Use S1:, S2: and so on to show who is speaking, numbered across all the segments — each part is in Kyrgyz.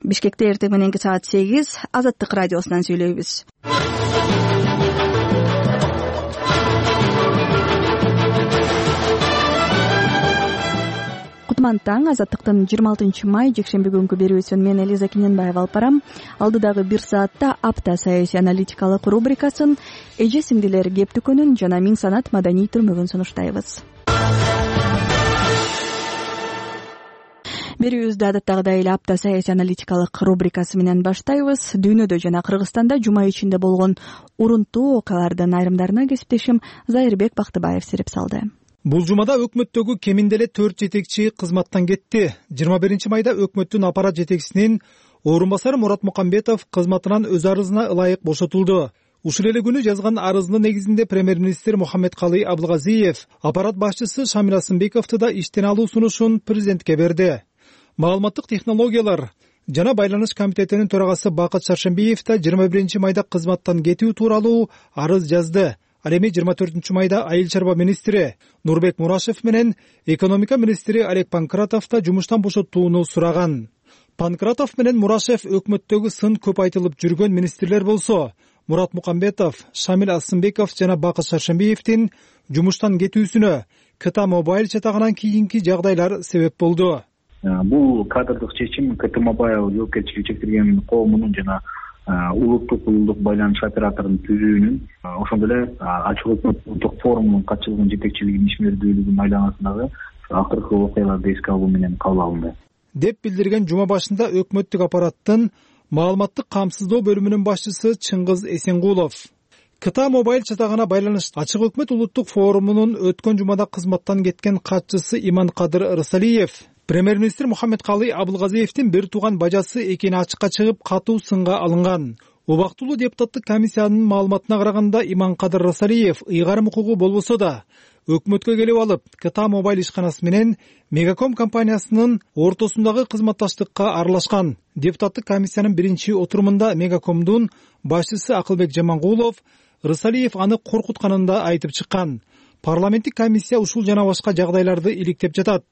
S1: Бишкекте эртең мененки саат 8 Азаттык радиосунан сүйлөйбүз. Кутман таң. Азаттыктын 26 май жекшемби күнкү берүүсүн мен Элиза Кененбаева алып барам. Алдыдагы 1 саатта апта саясий аналитикалык рубрикасын, эже сиңдилер кеп дүкөнүн жана миң санат маданий түрмөгүн сунуштайбыз. Берүүбүздү адаттагыдай эле апта саясий аналитикалык рубрикасы менен баштайбыз. Дүйнөдө жана Кыргызстанда жума ичинде болгон урунттуу окуялардын айрымдарына кесиптешим Зайырбек Бактыбаев сереп салды.
S2: Бул жумада өкмөттөгү кеминде эле 4 жетекчи кызматтан кетти. 21 майда өкмөттүн аппарат жетекчисинин орун басары Мурат Мукамбетов кызматынан өз арызына ылайык бошотулду. Ушул эле күнү жазган арызынын негизинде премьер-министр Мухаммедкалый Абылгазиев аппарат башчысы Шамил Асымбековду да иштен алуу сунушун президентке берди. Маалыматтык технологиялар жана байланыш комитетинин төрагасы Бакыт Шаршембиев да 21 майда кызматтан кетүү тууралуу арыз жазды. Ал эми 24 майда айыл чарба министри Нурбек Мурашев менен экономика министри Олег Панкратов да жумуштан бошотууну сураган. Панкратов менен Мурашев өкмөттөгү сын көп айтылып жүргөн министрлер болсо, Мурат Мукамбетов, Шамил Асымбеков жана Бакыт Шаршембиевдин жумуштан кетүүсүнө КТ Мобайл чатагынан кийинки жагдайлар себеп болду.
S3: Бул кадрдык чечим КТ Мобайл жоопкерчилиги чектелген коомунун жана улуттук байланыш операторунун түзүүнүн, ошондой эле ачык өкмөт улуттук форумунун катчылыгынын жетекчилигинин ишмердүүлүгүнүн айланасындагы акыркы окуяларды эске алуу менен кабыл алынды
S2: деп билдирген жума башында өкмөттүк аппараттын маалыматтык камсыздоо бөлүмүнүн башчысы Чыңгыз Эсенгулов. КТ Мобайл чатагына байланыш ачык өкмөт улуттук форумунун өткөн жумада кызматтан кеткен катчысы Иманкадыр Рысалиев премьер-министр Мухаммедкалый Абылгазиевдин бир тууган бажасы экени ачыкка чыгып катуу сынга алынган. Убактылуу депутаттык комиссиянын маалыматына караганда Иманкадыр Рысалиев ыйгарым укугу болбосо да өкмөткө келип алып КТ Мобайл ишканасы менен Мегаком компаниясынын ортосундагы кызматташтыкка аралашкан. Депутаттык комиссиянын биринчи отурумунда Мегакомдун башчысы Акылбек Жамангулов Рысалиев аны коркутканын да айтып чыккан. Парламенттик комиссия ушул жана башка жагдайларды иликтеп жатат.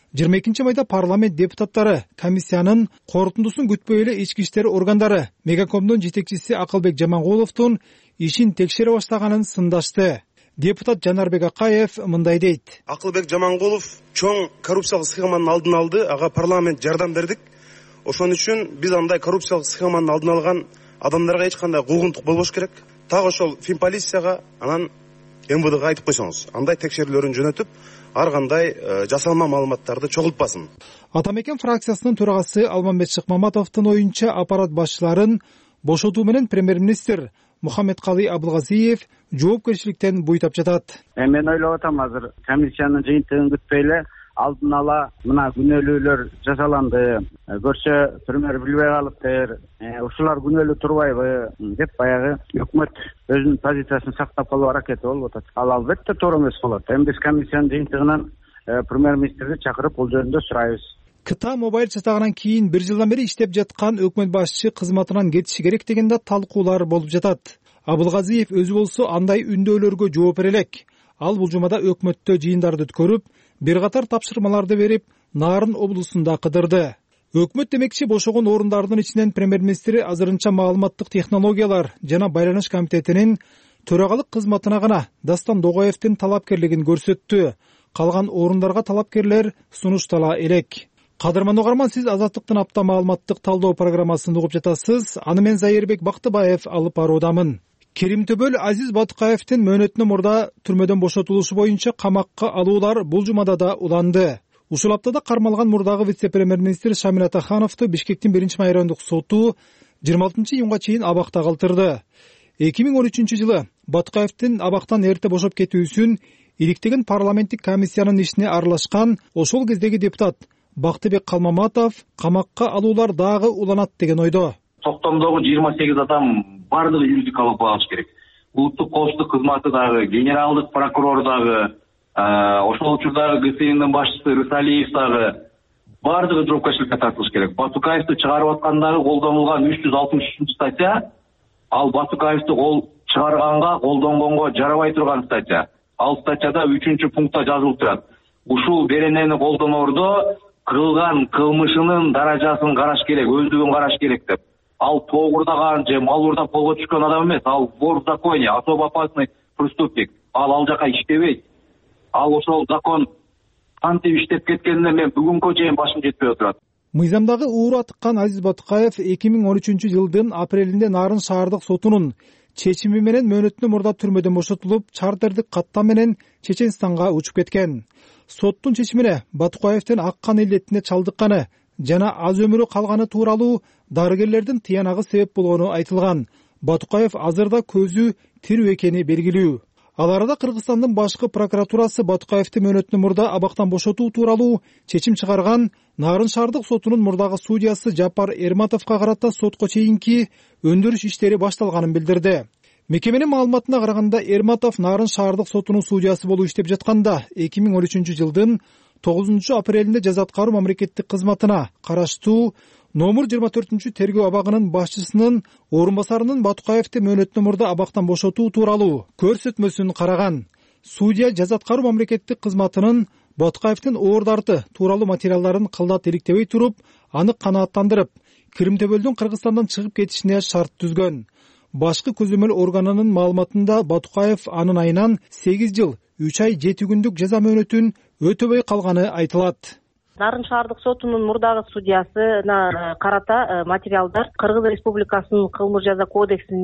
S2: 22 майда парламент депутаттары комиссиянын корутундусун күтпөй эле ички иштер органдары Мегакомдун жетекчиси Акылбек Жамангуловдун ишин текшере баштаганын сындашты. Депутат Жанарбек Акаев мындай дейт.
S4: Акылбек Жамангулов чоң коррупциялык схеманын алдын алды, ага парламент жардам бердик. Ошон үчүн биз андай коррупциялык схеманын алдын алган адамдарга эч кандай куугунтук болбош керек. Так ошол Финполицияга анан МВДга айтып койсоңуз, андай текшерүүлөрүн жөнөтүп, ар кандай жасалма маалыматтарды чогултпасын.
S2: Атамекен фракциясынын төрагасы Алмамбет Шыкмаматовдун оюнча аппарат башчыларын бошотуу менен премьер-министр Мухаммедкалый Абылгазиев жоопкерчиликтен буйтап жатат.
S5: Мен ойлоп атам, азыр комиссиянын жыйынтыгын күтпөй эле алдын ала мына күнөөлүүлөр жасаланды, көрсө премьер билбей калыптыр, ушулар күнөөлүү турбайбы деп баягы өкмөт өзүнүн позициясын сактап калуу аракети болуп атат. Ал албетте туура эмес болот. Эми биз комиссиянын жыйынтыгынан премьер-министрди чакырып бул жөнүндө сурайбыз.
S2: КТ Мобайл чатагынан кийин 1 жылдан бери иштеп жаткан өкмөт башчысы кызматынан кетиши керек деген да талкуулар болуп жатат. Абылгазиев өзү болсо андай үндөөлөргө жооп бере элек. Ал бул жумада өкмөттө жыйындарды өткөрүп, бир катар тапшырмаларды берип, Нарын облусунда кыдырды. Өкмөт демекчи бошогон орундардын ичинен премьер-министри азырынча маалыматтык технологиялар жана байланыш комитетинин төрагалык кызматына гана Дастан Догоевдин талапкерлигин көрсөттү. Калган орундарга талапкерлер сунуштала элек. Кадырман угарман, сиз Азаттыктын апта маалыматтык талдоо программасын угуп жатасыз. Аны мен Зайырбек Бактыбаев алып баруудамын. Керимтөбөл Азиз Батыкаевдин мөөнөтүнөн мурда түрмөдөн бошотулушу боюнча камакка алуулар бул жумада да уланды. Ушул аптада кармалган мурдагы вице-премьер-министр Шамил Атахановду Бишкектин 1-май райондук соту 26 июнга чейин абакта калтырды. 2013 жылы Батыкаевдин абактан эрте бошоп кетүүсүн иликтеген парламенттик комиссиянын ишине аралашкан ошол кездеги депутат Бактыбек Калмаматов камакка алуулар дагы уланат деген ойдо.
S6: Токтомдогу 28 адам бардыгы юридикалык багыш керек. Улуттук коопсуздук кызматы дагы, генералдык прокурор дагы, ошол учурдагы ГСИНдин башчысы Рысалиев дагы бардыгы жоопкерчиликке тартылыш керек. Батукаевди чыгарып аткандагы колдонулган 363 статья, ал Батукаевди чыгарганга, колдонгонго жарабай турган статья. Ал статьяда 3-пунктта жазылып турат. Ушул беренени колдоноордо кылган кылмышынын даражасын караш керек, өздүгүн караш керек деп. Ал тоогурдаган же мал уурдап колго түшкөн адам эмес, ал вор в законе, особо опасный преступник. Ал жака иштебейт. Ал ошол закон кантип иштеп кеткенине мен бүгүнкү чейин башым жетпей отурат.
S2: Мыйзамдагы уура тыккан Азиз Батукаев 2013-жылдын апрелинде Нарын шаардык сотунун чечими менен мөөнөтүнө мурда түрмөдөн бошотулуп, чартердик каттам менен Чеченстанга учуп кеткен. Соттун чечимине Батукаевдин ак кан илдетине чалдыкканы жана аз өмүрү калганы тууралуу дарыгерлердин тыянагы себеп болгону айтылган. Батукаев азырда көзү тирүү экени белгилүү. Ал арада Кыргызстандын башкы прокуратурасы Батукаевди мөөнөтүнө мурда абактан бошотуу тууралуу чечим чыгарган. Нарын шаардык сотунун мурдагы судьясы Жапар Эрматовго карата сотко чейинки өндүрүш иштери башталганын билдирди. Мекеменин маалыматына караганда, Эрматов Нарын шаардык сотунун судьясы болуп иштеп жатканда 2013-жылдын 9 апрелинде жаза аткаруу мамлекеттик кызматына караштуу номер 24 тергөө абагынын башчысынын орун басарынын Батукаевди мөөнөтүнө мурда абактан бошотуу тууралуу көрсөтмөсүн караган. Судья жаза аткаруу мамлекеттик кызматынын Батукаевдин оордарты тууралуу материалдарын кылдат иликтебей туруп, аны канааттандырып, Кирим-Төбөлдүн Кыргызстандан чыгып кетишине шарт түзгөн. Башкы көзөмөл органынын маалыматында Батукаев анын айынан 8 жыл 3 ай 7 күндүк жаза мөөнөтүн өтөбөй калганы айтылат.
S7: Нарын шаардык сотунун мурдагы судьясына карата материалдар Кыргыз Республикасынын кылмыш жаза кодексинин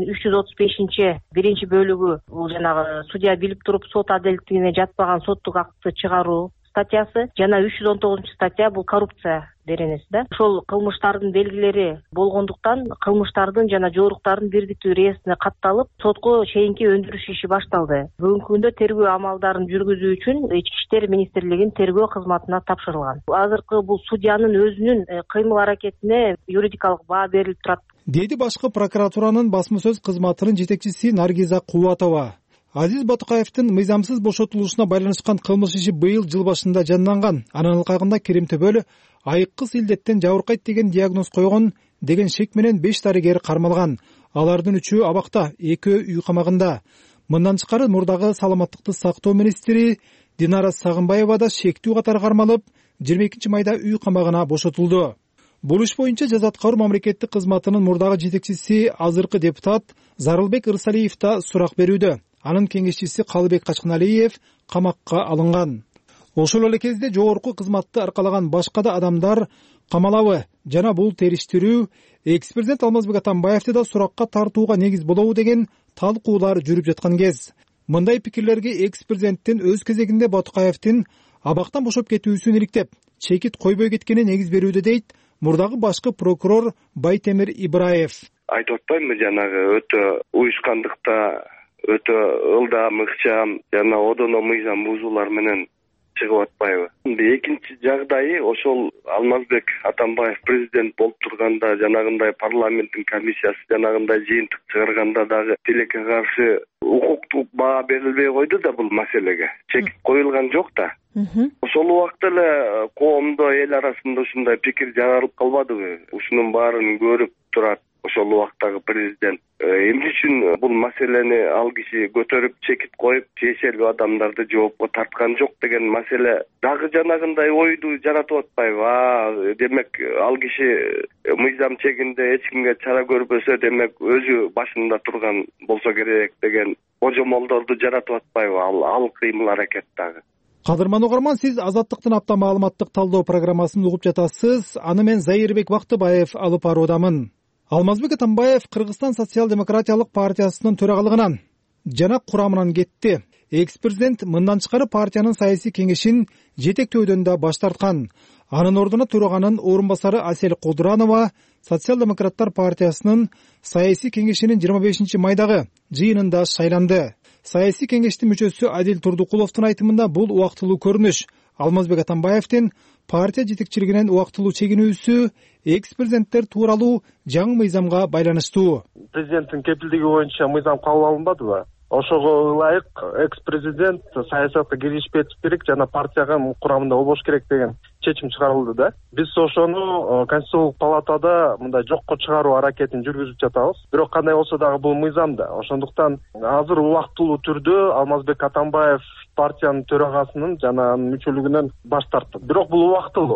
S7: 335 биринчи бөлүгү, бул жанагы судья билип туруп сот адилеттигине жатпаган соттук акты чыгаруу статьясы жана 319 статья, бул коррупция беренеси да. Ошол кылмыштардын белгилери болгондуктан кылмыштардын жана жооруктардын бирдиктүү реестрине катталып, сотко чейинки өндүрүш иши башталды. Бүгүнкү күндө тергөө амалдарын жүргүзүү үчүн Ички иштер министрлигинин тергөө кызматына тапшырылган. Азыркы бул судьянын өзүнүн кыймыл аракетине юридикалык баа берилип турат,
S2: деди башкы прокуратуранын басма сөз кызматынын жетекчиси Наргиза Кубатова. Азиз Батукаевдин мыйзамсыз бошотулушуна байланышкан кылмыш иши быйыл жыл башында жанданган. Анын ылкагында Кирим-Төбөл айыккыс илдеттен жабыркайт деген диагноз койгон деген шек менен 5 дарыгер кармалган. Алардын 3-өө абакта, 2-өө үй камагында. Мындан тышкары мурдагы саламаттыкты сактоо министри Динара Сагынбаева да шектүү катары кармалып, 22 майда үй камагына бошотулду. Бул иш боюнча жаза аткаруу мамлекеттик кызматынын мурдагы жетекчиси, азыркы депутат Зарылбек Ырсалиев да сурак берүүдө. Анын кеңешчиси Калыбек Качкыналиев камакка алынган. Ошол эле кезде жогорку кызматты аркалаган башка да адамдар камалабы жана бул териштирүү экс-президент Алмазбек Атамбаевди да суракка тартууга негиз болобу деген талкуулар жүрүп жаткан кез. Мындай пикирлерге экс-президенттин өз кезегинде Батукаевдин абактан бошоп кетүүсүн иликтеп, чекит койбой кеткени негиз берүүдө дейт мурдагы башкы прокурор Байтемир Ибраев.
S8: Айтып атпаймынбы, жанагы өтө уюшкандыкта, өтө ылдам, ыкчам жана одоно мыйзам бузуулар менен чыгып атпайбы. Экинчи жагдайы, ошол Алмазбек Атамбаев президент болуп турганда, жанагындай парламенттин комиссиясы жанагындай жыйынтык чыгарганда дагы тилекке каршы укуктук баа берилбей койду да бул маселеге. Чек коюлган жок да. Ошол убакта эле коомдо, эл арасында ушундай пикир жаралып калбадыбы? Ушунун баарын көрүп турат ошол убактагы президент. Эмне үчүн бул маселени ал киши көтөрүп, чекит коюп, тиешелүү адамдарды жоопко тарткан жок деген маселе дагы жанагындай ойду жаратып атпайбы? Демек ал киши мыйзам чегинде эч кимге чара көрбөсө, демек өзү башында турган болсо керек деген божомолдорду жаратып атпайбы ал кыймыл аракет дагы?
S2: Кадырман угарман, сиз Азаттыктын апта маалыматтык талдоо программасын угуп жатасыз. Аны мен Зайырбек Бактыбаев алып баруудамын. Алмазбек Атамбаев Кыргызстан социал-демократиялык партиясынын төрагалыгынан жана курамынан кетти. Экс-президент мындан тышкары партиянын саясий кеңешин жетектөөдөн да баш тарткан. Анын ордуна төраганын орун басары Асел Кудуранова Социал-демократтар партиясынын саясий кеңешинин 25 майдагы жыйынында шайланды. Саясий кеңештин мүчөсү Адил Турдукуловдун айтымында бул убактылуу көрүнүш. Алмазбек Атамбаевдин партия жетекчилигинен убактылуу чегинүүсү экс-президенттер тууралуу жаңы мыйзамга байланыштуу.
S9: Президенттин кепилдиги боюнча мыйзам кабыл алынбадыбы? Ошого ылайык экс-президент саясатка киришпей керек жана партияга курамында болбош керек деген чечим чыгарылды да. Биз ошону Конституциялык палатада мындай жокко чыгаруу аракетин жүргүзүп жатабыз. Бирок кандай болсо дагы бул мыйзамда. Ошондуктан азыр убактылуу түрдө Алмазбек Атамбаев партиянын төрагасынын жана анын мүчөлүгүнөн баш тартты. Бирок бул убактылуу.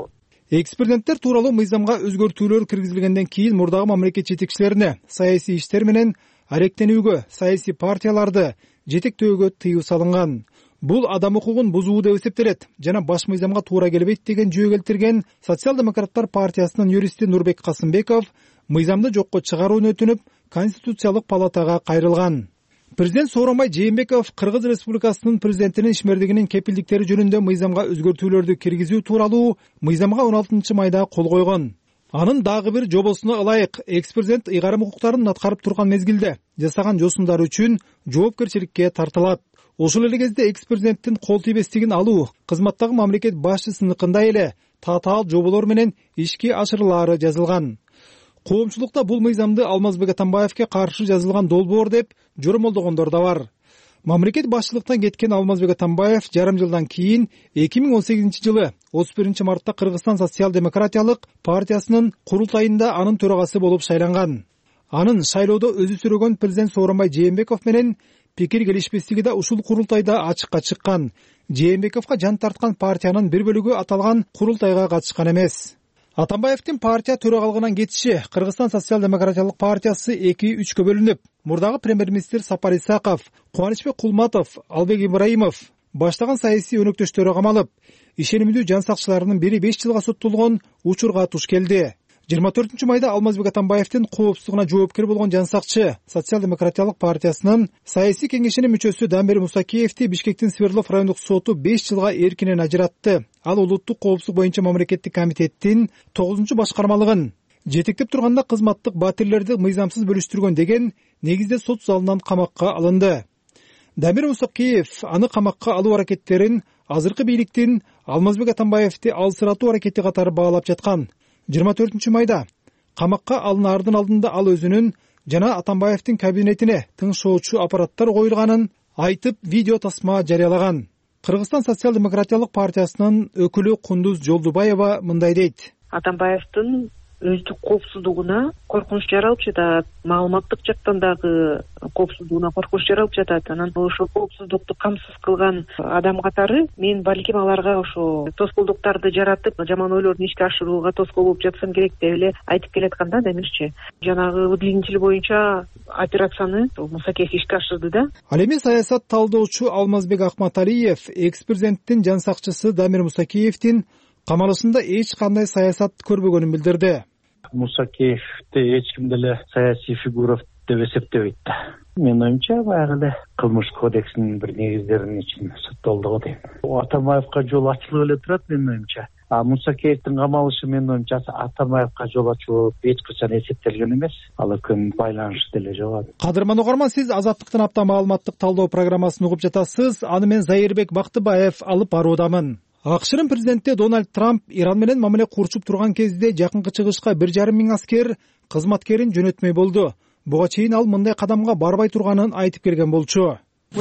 S2: Экс президенттер тууралуу мыйзамга өзгөртүүлөр киргизилгенден кийин мурдагы мамлекет жетекчилерине саясий иштер менен аректенүүгө, саясий партияларды жетектөөгө тыюу салынган. Бул адам укугун бузуу деп эсептелет жана баш мыйзамга туура келбейт деген жөө келтирген Социал-демократтар партиясынын юристи Нурбек Касымбеков мыйзамды жокко чыгарууну өтүнүп, Конституциялык палатага кайрылган. Президент Сооронбай Жээнбеков Кыргыз Республикасынын президентинин ишмердигинин кепилдиктери жөнүндө мыйзамга өзгөртүүлөрдү киргизүү тууралуу мыйзамга 16 майда кол койгон. Анын дагы бир жобосуна ылайык экс-президент ыйгарым укуктарын аткарып турган мезгилде жасаган жосундары үчүн жоопкерчиликке тартылат. Ошол эле кезде экс-президенттин кол тийбестигин алуу кызматтагы мамлекет башчысыныкындай эле татаал жоболор менен ишке ашырылаары жазылган. Коомчулукта бул мыйзамды Алмазбек Атамбаевке каршы жазылган долбоор деп жоромолдогондор да бар. Мамлекет башчылыктан кеткен Алмазбек Атамбаев жарым жылдан кийин 2018 жылы 31 мартта Кыргызстан социал-демократиялык партиясынын курултайында анын төрагасы болуп шайланган. Анын шайлоодо өзү сүрөгөн президент Сооронбай Жээнбеков менен пикир келишпестиги да ушул курултайда ачыкка чыккан. Жээнбековго жан тарткан партиянын бир бөлүгү аталган курултайга катышкан эмес. Атамбаевдин партия төрагалыгынан кетиши Кыргызстан социал-демократиялык партиясы 2-3кө бөлүнүп, мурдагы премьер-министр Сапар Исаков, Кубанычбек Кулматов, Албек Ибраимов баштаган саясий өнөктөштөрү камалып, ишенимдүү жан сакчыларынын бири 5 жылга соттолгон учурга туш келди. 24 майда Алмазбек Атамбаевдин коопсуздугуна жоопкер болгон жан сакчы Социал-демократиялык партиясынын саясий кеңешинин мүчөсү Дамир Мусакеевди Бишкектин Свердлов райондук соту 5 жылга эркинен ажыратты. Ал улуттук коопсуздук боюнча мамлекеттик комитеттин 9-башкармалыгын жетектеп турганда кызматтык батирлерди мыйзамсыз бөлүштүргөн деген негизде сот залынан камакка алынды. Дамир Мусакеев аны камакка алуу аракеттерин азыркы бийликтин Алмазбек Атамбаевди алсыратуу аракети катары баалап жаткан. 24 майда камакка алынаардын алдында ал өзүнүн жана Атамбаевдин кабинетине тыңшоочу аппараттар коюлганын айтып видео тасма жарыялаган. Кыргызстан социал-демократиялык партиясынын өкүлү Кундуз Жолдубаева мындай дейт.
S10: Атамбаевдин өздүк коопсуздугуна коркунуч жаралып жатат, маалыматтык жактан дагы коопсуздугуна коркунуч жаралып жатат. Анан ошол коопсуздукту камсыз кылган адам катары мен балким аларга ошо тоскоолдуктарды жаратып, жаман ойлорду ишке ашырууга тоскоол болуп жатсам керек деп эле айтып келатканда Дамирчи. Жанагы выдлинитель боюнча операцияны Мусакеев ишке ашырды да.
S2: Ал эми саясат талдоочу Алмазбек Акматалиев экс-президенттин жан сакчысы Дамир Мусакеевдин камалышында эч кандай саясат көрбөгөнүн билдирди.
S11: Мусакеевди эч ким деле саясий фигура деп эсептебейт да. Менин оюмча баягы эле кылмыш кодексинин бир негиздеринин ичинде соттолду го дейм. Атамбаевка жол ачылып эле турат менин оюмча. Мусакеевдин камалышы менин оюмча Атамбаевка жол ачуу эч качан эсептелген эмес. Ал экөөнүн байланышы деле жок.
S2: Кадырман угарман, сиз Азаттыктын апта маалыматтык талдоо программасын угуп жатасыз. Аны мен Зайырбек Бактыбаев алып баруудамын. АКШнын президенти Дональд Трамп Иран менен мамиле курчуп турган кезде жакынкы чыгышка 1,5 миң аскер кызматкерин жөнөтмөй болду. Буга чейин ал мындай кадамга барбай турганын айтып келген болчу.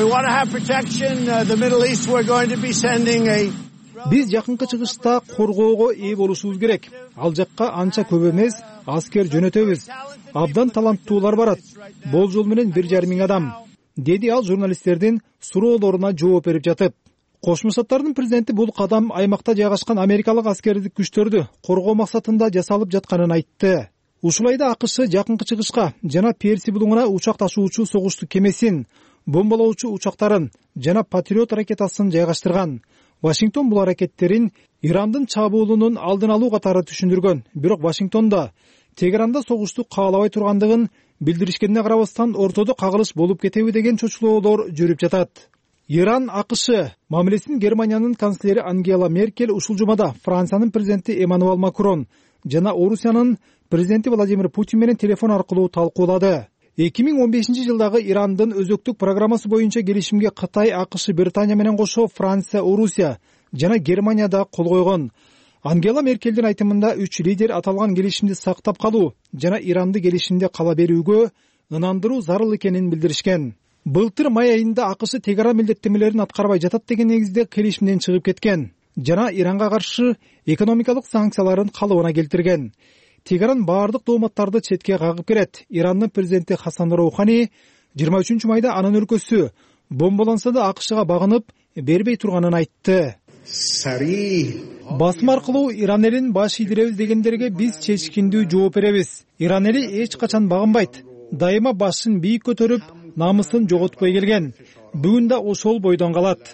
S2: Биз жакынкы чыгышта коргоого ээ болушубуз керек. Ал жакка анча көп эмес аскер жөнөтөбүз. Абдан таланттуулар барат. Болжол менен 1,5 миң адам, деди ал журналисттердин суроолоруна жооп берип жатып. Кошмо Штаттардын президенти бул кадам аймакта жайгашкан америкалык аскердик күчтөрдү коргоо максатында жасалып жатканын айтты. Ушулайда АКШ жакынкы чыгышка жана Перси булуңуна учак ташуучу согуштук кемесин, бомбалоочу учактарын жана Патриот ракетасын жайгаштырган. Вашингтон бул аракеттерин Ирандын чабуулунун алдын алуу катары түшүндүргөн. Бирок Вашингтонда Тегеранда согушту каалабай тургандыгын билдиришкенине карабастан ортодо кагылыш болуп кетеби деген чочулоолор жүрүп жатат. Иран АКШ мамилесин Германиянын канцлери Ангела Меркель ушул жумада Франциянын президенти Эммануэл Макрон жана Орусиянын президенти Владимир Путин менен телефон аркылуу талкуулады. 2015 жылдагы Ирандын өзөктүк программасы боюнча келишимге Кытай, АКШ, Британия менен кошо Франция, Орусия жана Германия да кол койгон. Ангела Меркелдин айтымында 3 лидер аталган келишимди сактап калуу жана Иранды келишимде кала берүүгө ынандыруу зарыл экенин билдиришкен. Былтыр май айында АКШ Тегеран милдеттемелерин аткарбай жатат деген негизде келишимден чыгып кеткен жана Иранга каршы экономикалык санкцияларын калыбына келтирген. Тегеран баардык дооматтарды четке кагып келет. Ирандын президенти Хасан Роухани 23 майда анын өлкөсү бомбаланса да АКШга багынып бербей турганын айтты. басым аркылуу Иран элин баш ийдиребиз дегендерге биз чечкиндүү жооп беребиз. Иран эли эч качан багынбайт. Дайыма башын бийик көтөрүп, намысын жоготпой келген. Бүгүн да ошол бойдон калат.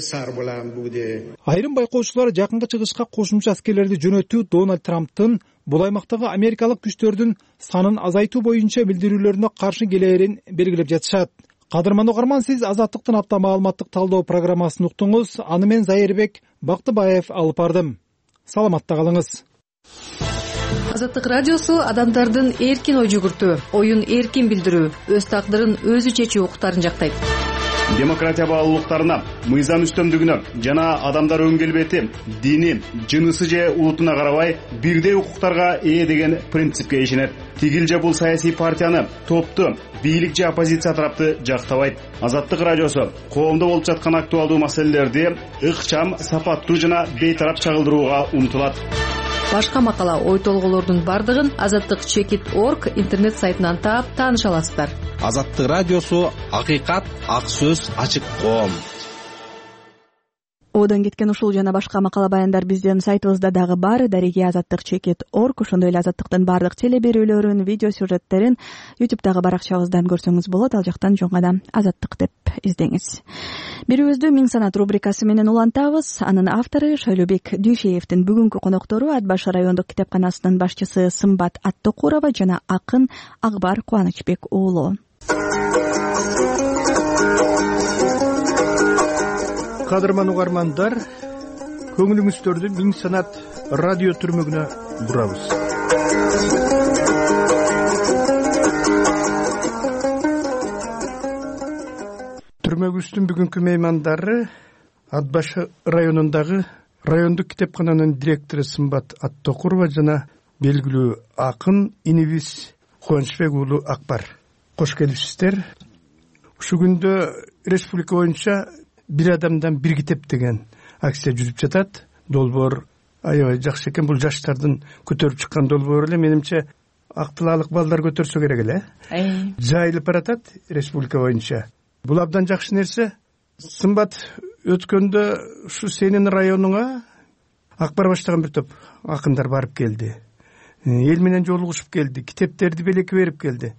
S2: Айрым байкоочулар жакынкы чыгышка кошумча аскерлерди жөнөтүү Дональд Трамптын бул аймактагы америкалык күчтөрдүн санын азайтуу боюнча билдирүүлөрүнө каршы келээрин белгилеп жатышат. Кадырман угарман, сиз Азаттыктын апта маалыматтык талдоо программасын уктуңуз. Аны мен Зайырбек Бактыбаев алып бардым. Саламатта калыңыз.
S12: Азаттык радиосу адамдардын эркин ой жүгүртүү, оюн эркин билдирүү, өз тагдырын өзү чечүү укуктарын жактайт.
S13: Демократия баалуулуктарына, мыйзам үстөмдүгүнө жана адамдар өн келбети, дини, жынысы же улутуна карабай бирдей укуктарга ээ деген принципке ишенет. Тигил же бул саясий партияны, топту, бийлик же оппозиция тарапты жактабайт. Азаттык радиосу коомдо болуп жаткан актуалдуу маселелерди ыкчам, сапаттуу жана бейтарап чагылдырууга умтулат.
S12: Башка макала, ой толголордун бардыгын azattik.org интернет сайтынан таап тааныша аласыздар.
S14: Азаттык радиосу акыйкат, ак сөз, ачык коом.
S1: Одан кеткен ушул жана башка макала баяндар биздин сайтыбызда дагы бар. Дареги azattik.org, ошондой эле Азаттыктын бардык теле берүүлөрүн, видео сюжеттерин YouTube'дагы баракчабыздан көрсөңүз болот. Ал жактан жоңадан Азаттык деп издеңиз. Берүүбүздү Миң санат рубрикасы менен улантабыз. Анын автору Шайлообек Дүйшеевдин. Бүгүнкү коноктору Ат баш райондук китепканасынын башчысы Сымбат Аттокурова жана акын Акбар Кубанычбек уулу.
S15: Кадырман угармандар, көңүлүңүздөрдү Миң санат радио түрмөгүнө бурабыз. Түрмөгүбүздүн бүгүнкү меймандары Ат баш районундагы райондук китепкананын директору Сымбат Аттокурова жана белгилүү акын инибиз Кубанычбек уулу Акбар. Кош келипсиздер. Ушул күндө республика боюнча бир адамдан бир китеп деген акция жүрүп жатат. Долбоор аябай жакшы экен. Бул жаштардын көтөрүп чыккан долбоор эле. Менимче актылаалык балдар көтөрсө керек эле. Жайылып баратат республика боюнча. Бул абдан жакшы нерсе. Сымбат, өткөндө ушу сенин районуңа Акбар баштаган бир топ акындар барып келди. Эл менен жолугушуп келди. Китептерди белекке берип келди.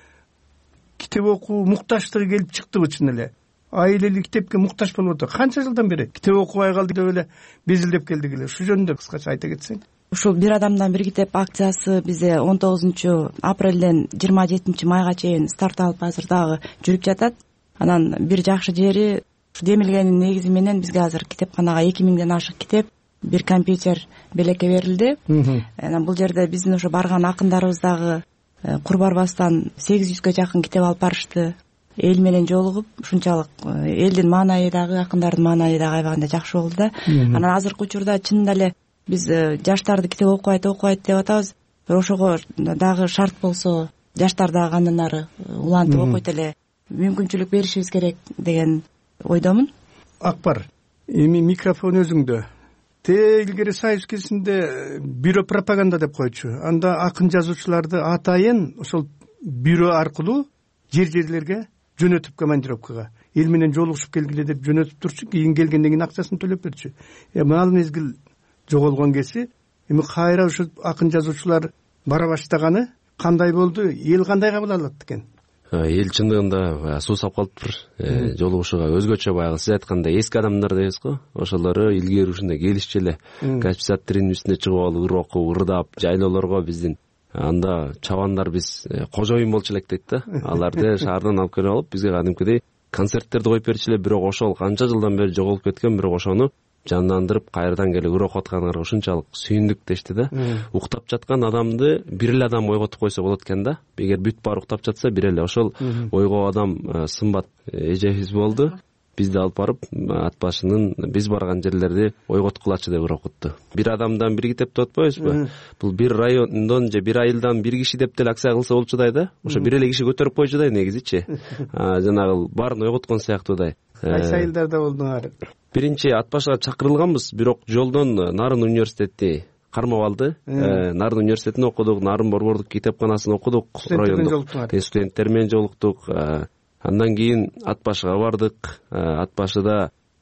S15: Китеп окуу мукташтыгы келип чыктыбы чын эле? Айлелик китепке муктаж болуп атат. Канча жылдан бери китеп окубай калды деп эле безилдеп келдик эле. Ушул жөнүндө кыскача айта кетсең.
S16: Ушул бир адамдан бир китеп акциясы бизде 19 апрелден 27 майга чейин старт алып азыр дагы жүрүп жатат. Анан бир жакшы жери демилгенин негизи менен бизге азыр китепканага 2000ден ашык китеп, бир компьютер белекке берилди. Анан бул жерде биздин ошо барган акындарыбыз дагы кур барбастан 800гө жакын китеп алып барышты. Эл менен жолугуп, ушунчалык элдин маанайы дагы, акындардын маанайы дагы аябаганда жакшы болду да. Анан азыркы учурда чынында эле биз жаштарды китеп окубайт деп атабыз. Бирок ошого дагы шарт болсо, жаштар дагы андан ары улантып окуйт эле мүмкүнчүлүк беришибиз керек деген ойдомун.
S15: Акбар, эми микрофон өзүңдө. Илгери Союз кезинде бюро пропаганда деп койчу. Анда акын жазуучуларды атайын ошол бюро аркылуу жерлерге жөнөтүп командировкага, эл менен жолугушуп келгиле деп жөнөтүп турчу. Кийин келгенден кийин акчасын төлөп берчү. Ал мезгил жоголгон кеси эми кайра ушу акын жазуучулар бара баштаганы кандай болду? Эл кандай кабыл алат экен?
S17: Эл чындыгында суусап калыптыр. Жолугушууга өзгөчө баягы сиз айткандай эски адамдар дейбиз го. Ошолору илгери ушундай келишчү эле капсат тиринин үстүнө чыгып алып ыр окуп, ырдап, жайлоолорго биздин анда чабандар биз кожоюн болчу элек дейт да. Аларды шаардан алып келип алып бизге кадимкидей концерттерди коюп берчү эле. Бирок ошол канча жылдан бери жоголуп кеткен, бирок ошону жандандырып кайрадан келип ыр окуп аткандарга ушунчалык сүйүндүк дешти да. Уктап жаткан адамды бир эле адам ойготуп койсо болот экен да. Эгер бүт баары уктап жатса бир эле ошол ойгоо адам Сымбат эжебиз болду. Бизди алып барып ат башынын биз барган жерлерди ойготкулачы деп ыр окутту. Бир адамдан бир китеп деп атпайбызбы? Бул бир райондон же бир айылдан бир киши деп деле акция кылса болчудай да. Ошо бир эле киши көтөрүп койчудай негизичи. Жанагы баарын ойготкон сыяктуудай.
S15: Кайсы айылдарда болдуңар?
S17: Биринчи ат башка чакырылганбыз, бирок жолдон Нарын университети кармап алды. Нарын университетин окудук, Нарын борбордук китепканасын окудук, райондук студенттер менен жолуктук. Андан кийин ат башыга бардык. Ат башыда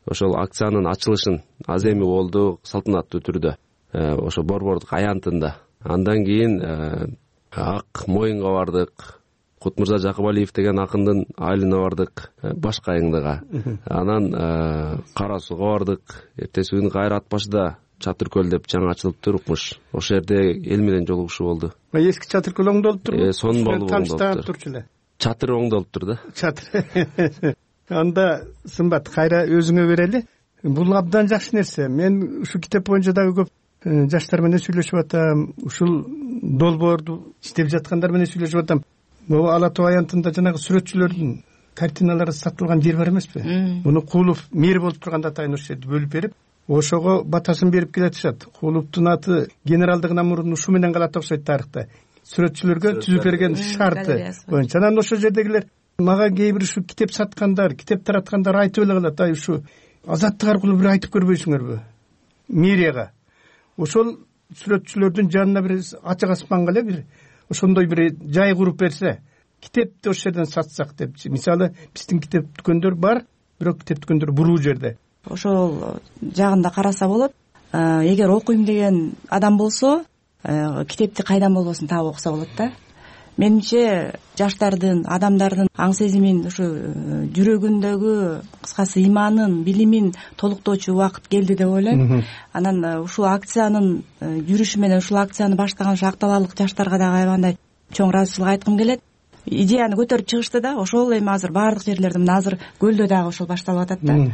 S17: ошол акциянын ачылышын аз эми болду салтанаттуу түрдө ошо борбордук аянтында. Андан кийин ак моюнга бардык, Кутмырза Жакыбалиев деген акындын айылына бардык, баш кайыңдыга. Анан Кара Сууга бардык. Эртеси күнү кайра ат башыда Чатыр көл деп жаңы ачылыптыр укмуш. Ошол жерде эл менен жолугушуу болду.
S15: Эски Чатыр көл оңдолуп турбу?
S17: Сонун болуп оңдолуптур.
S15: Турчу эле.
S17: Чатыр оңдолуптур да.
S15: Чатыр. Анда Сымбат кайра өзүңө берели. Бул абдан жакшы нерсе. Мен ушу китеп боюнча дагы көп жаштар менен сүйлөшүп атам. Ушул долбоорду иштеп жаткандар менен сүйлөшүп атам. Могу Ала Тоо аянтында жанагы сүрөтчүлөрдүн картиналары сатылган жер бар эмеспи? Муну Куулов мэр болуп турганда атайын ошол жерди бөлүп берип, ошого батасын берип келатышат. Кууловдун аты генералдыгынан мурун ушу менен калат окшойт тарыхта. Сүрөтчүлөргө түзүп берген шарты боюнча. Анан ошол жердегилер мага кээ бир ушу китеп саткандар, китеп тараткандар айтып эле калат. Ушу Азаттык аркылуу бир айтып көрбөйсүңөрбү мэрияга? Ошол сүрөтчүлөрдүн жанына бир ачык асманга эле бир ошондой бир жай куруп берсе, китепти ошол жерден сатсак деп. Мисалы биздин китеп дүкөндөр бар, бирок китеп дүкөндөр буруу жерде.
S16: Ошол жагында караса болот. Эгер окуйм деген адам болсо, китепти кайдан болбосун таап окуса болот да. Менимче жаштардын, адамдардын аң сезимин, ушу жүрөгүндөгү кыскасы иманын, билимин толуктоочу убакыт келди деп ойлойм. Анан ушул акциянын жүрүшү менен ушул акцияны баштаган Ак-Талаалык жаштарга дагы аябандай чоң ыраазычылык айткым келет. Идеяны көтөрүп чыгышты да, ошол эми азыр баардык жерлерде, мына азыр көлдө дагы ошол башталып атат да.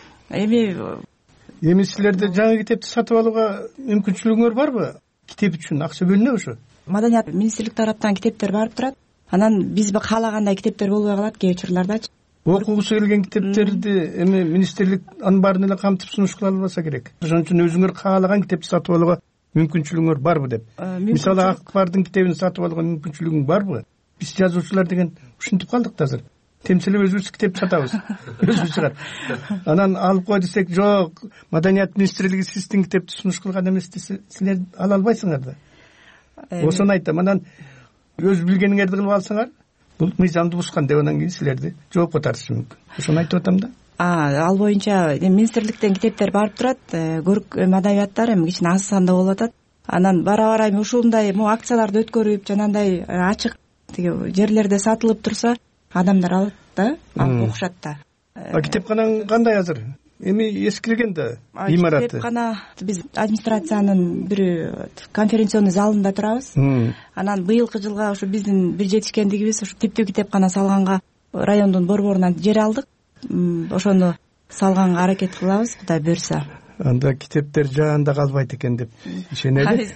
S15: Эми силерде жаңы китепти сатып алууга мүмкүнчүлүгүңөр барбы? Китеп үчүн акча бөлүнөбү ушу?
S16: Маданият министрлик тараптан китептер барып турат. Анан биз каалагандай китептер болбой калат кээ учурлардачы.
S15: Окугусу келген китептерди эми министрлик анын баарын эле камтып сунуш кыла албаса керек. Ошон үчүн өзүңөр каалаган китепти сатып алууга мүмкүнчүлүгүңөр барбы деп. Мисалы Акбардын китебин сатып алууга мүмкүнчүлүгүң барбы? Биз жазуучулар деген ушинтип калдык да азыр. Темселеп өзүбүз китеп сатабыз. Өзүбүз чыгат. Анан алып кой десек, жок, Маданият министрлиги сиздин китепти сунуш кылган эмес десе, силер ала албайсыңар да. Ошону айтам. Анан өз билгениңерди кылып алсаңар, бул мыйзамды бузган деп анан кийин силерди жоопко тартышы мүмкүн. Ошону айтып атам да.
S16: Ал боюнча министрликтен китептер барып турат, көрк адабияттар эми кичине аз санда болуп атат. Анан бара эми ушундай акцияларды өткөрүп, жанагындай ачык жерлерде сатылып турса, адамдар алат да, алып окушат да.
S15: Китепканаң кандай азыр? Эми эскирген да имараты.
S16: Китепкана биз администрациянын бир конференционный залында турабыз. Анан быйылкы жылга ушу биздин бир жетишкендигибиз ушу типтүү китепкана салганга райондун борборунан жер алдык. Ошону салганга аракет кылабыз, Кудай буйрса.
S15: Анда китептер жаанда калбайт экен деп ишенели.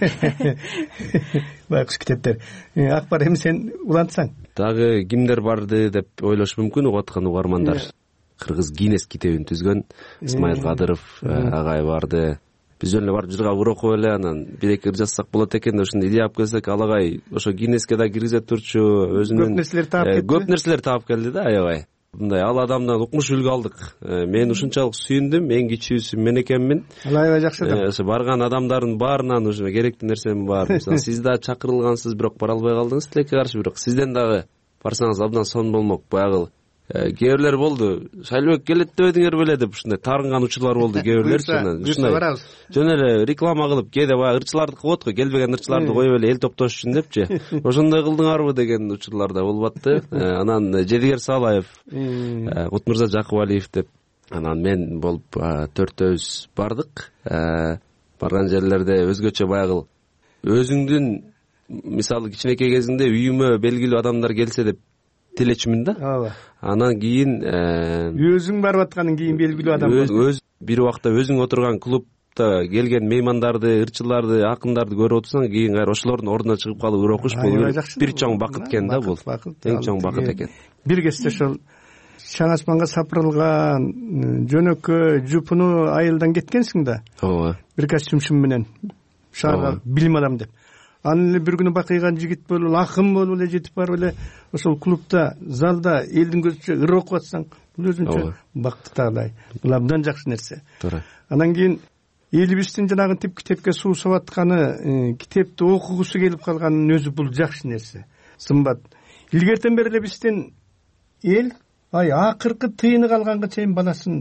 S15: Байкуш китептер. Акбар, эми сен улантсаң.
S17: Дагы кимдер барды деп ойлошу мүмкүн угуп аткан угармандар. Кыргыз Гинес китебин түзгөн Исмаил Кадыров агай барды. Биз жөн эле барып жырга окуп эле анан бир-эки ыр жазсак болот экен деп ушундай идея алып келсек, алагай ошо Гинеске да киргизе турчу, өзүнүн көп нерселер таап келди да, аябай. Мындай ал адамдан укмуш үлгү алдык. Мен ушунчалык сүйүндүм, эң кичүүсү мен экенмин.
S15: Аябай жакшы да.
S17: Ошо барган адамдардын баарынан уже керектүү нерсем бар. Мисалы, сиз да чакырылгансыз, бирок бара албай калдыңыз тилекке каршы, бирок сизден дагы барсаңыз абдан сонун болмок. Баягы кээ бирлер болду. Шайлыбек келет дебедиңер беле деп ушундай тарынган учурлар болду кээ бирлерчи.
S15: Ушундай
S17: жөн эле реклама кылып, кээде баягы ырчыларды коет го, келбеген ырчыларды коюп эле эл топтош үчүн депчи. Ошондой кылдыңарбы деген учурлар да болуп атты. Анан Жедигер Салаев, Кутмырза Жакыбалиев деп, анан мен болуп төртөөбүз бардык. Барган жерлерде өзгөчө баягы өзүңдүн мисалы кичинекей кезиңде үйүмө белгилүү адамдар келсе деп тилечимин да.
S15: Ооба.
S17: Анан кийин
S15: өзүң барып аткандан кийин белгилүү адам
S17: өз бир убакта өзүң отурган клубда келген меймандарды, ырчыларды, акындарды көрүп отурсаң, кийин кайра ошолордун ордуна чыгып калып ыр окуш бул бир чоң бакыт экен да, бул. Эң чоң бакыт экен.
S15: Бир кезде ошол чаң асманга сапырылган жөнөкөй жупуну айылдан кеткенсиң да.
S17: Ооба.
S15: Бир костюмчум менен шаарга билим алам деп. Анын эле бир күнү бакыйган жигит болуп, акын болуп эле жетип барып эле ошол клубда, залда элдин көзүнчө ыр окуп атсаң, бул өзүнчө бактытай. Бул абдан жакшы нерсе.
S17: Туура.
S15: Анан кийин элибиздин жанагы тип китепке суу салып атканы, китепти окугусу келип калганын өзү бул жакшы нерсе. Сымбат. Илгертен бери эле биздин эл акыркы тыйыны калганга чейин баласын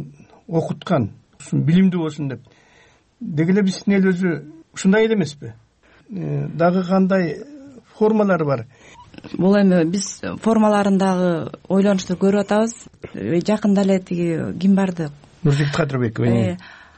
S15: окуткан, билимдүү болсун деп. Деги эле биздин эл өзү ушундай эле эмеспи? Дагы кандай формалары бар?
S16: Бул эми биз формаларын дагы ойлонушту көрүп атабыз. Жакында эле тиги ким барды?
S15: Нуржигит Кадырбекова.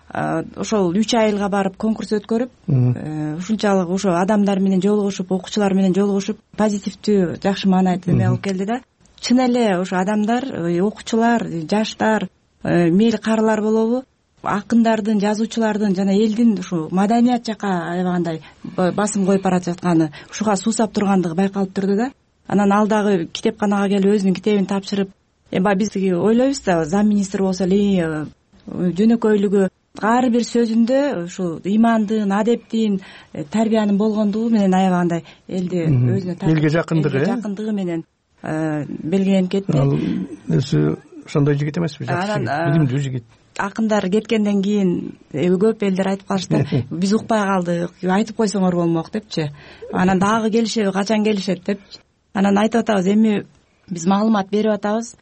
S16: Ошол 3 айылга барып конкурс өткөрүп, ушунчалык ошо адамдар менен жолугушуп, окуучулар менен жолугушуп, позитивдүү, жакшы маанайда эме алып келди да. Чын эле ошо адамдар, окуучулар, жаштар, мейли карылар болобу, акындардын, жазуучулардын жана элдин ушу маданият жака аябагандай басым коюп бара жатканы, ушуга суусап тургандыгы байкалып турду да. Анан ал дагы китепканага келип өзүнүн китебин тапшырып, биз ойлойбуз да, зам министр болсо эле жөнөкөйлүгү, ар бир сөзүндө ушул имандын, адептин, тарбиянын болгондугу менен аябагандай элди өзүнө
S15: элге жакындыгы
S16: менен белгиленип кетти.
S15: Ал өзү ошондой жигит эмеспи? Жакшы, билимдүү жигит.
S16: Акындар кеткенден кийин көп элдер айтып калышты, биз укпай калдык, айтып койсоңор болмок депчи. Анан дагы келишеби, качан келишет деп. Анан айтып атабыз, эми биз маалымат берип атабыз.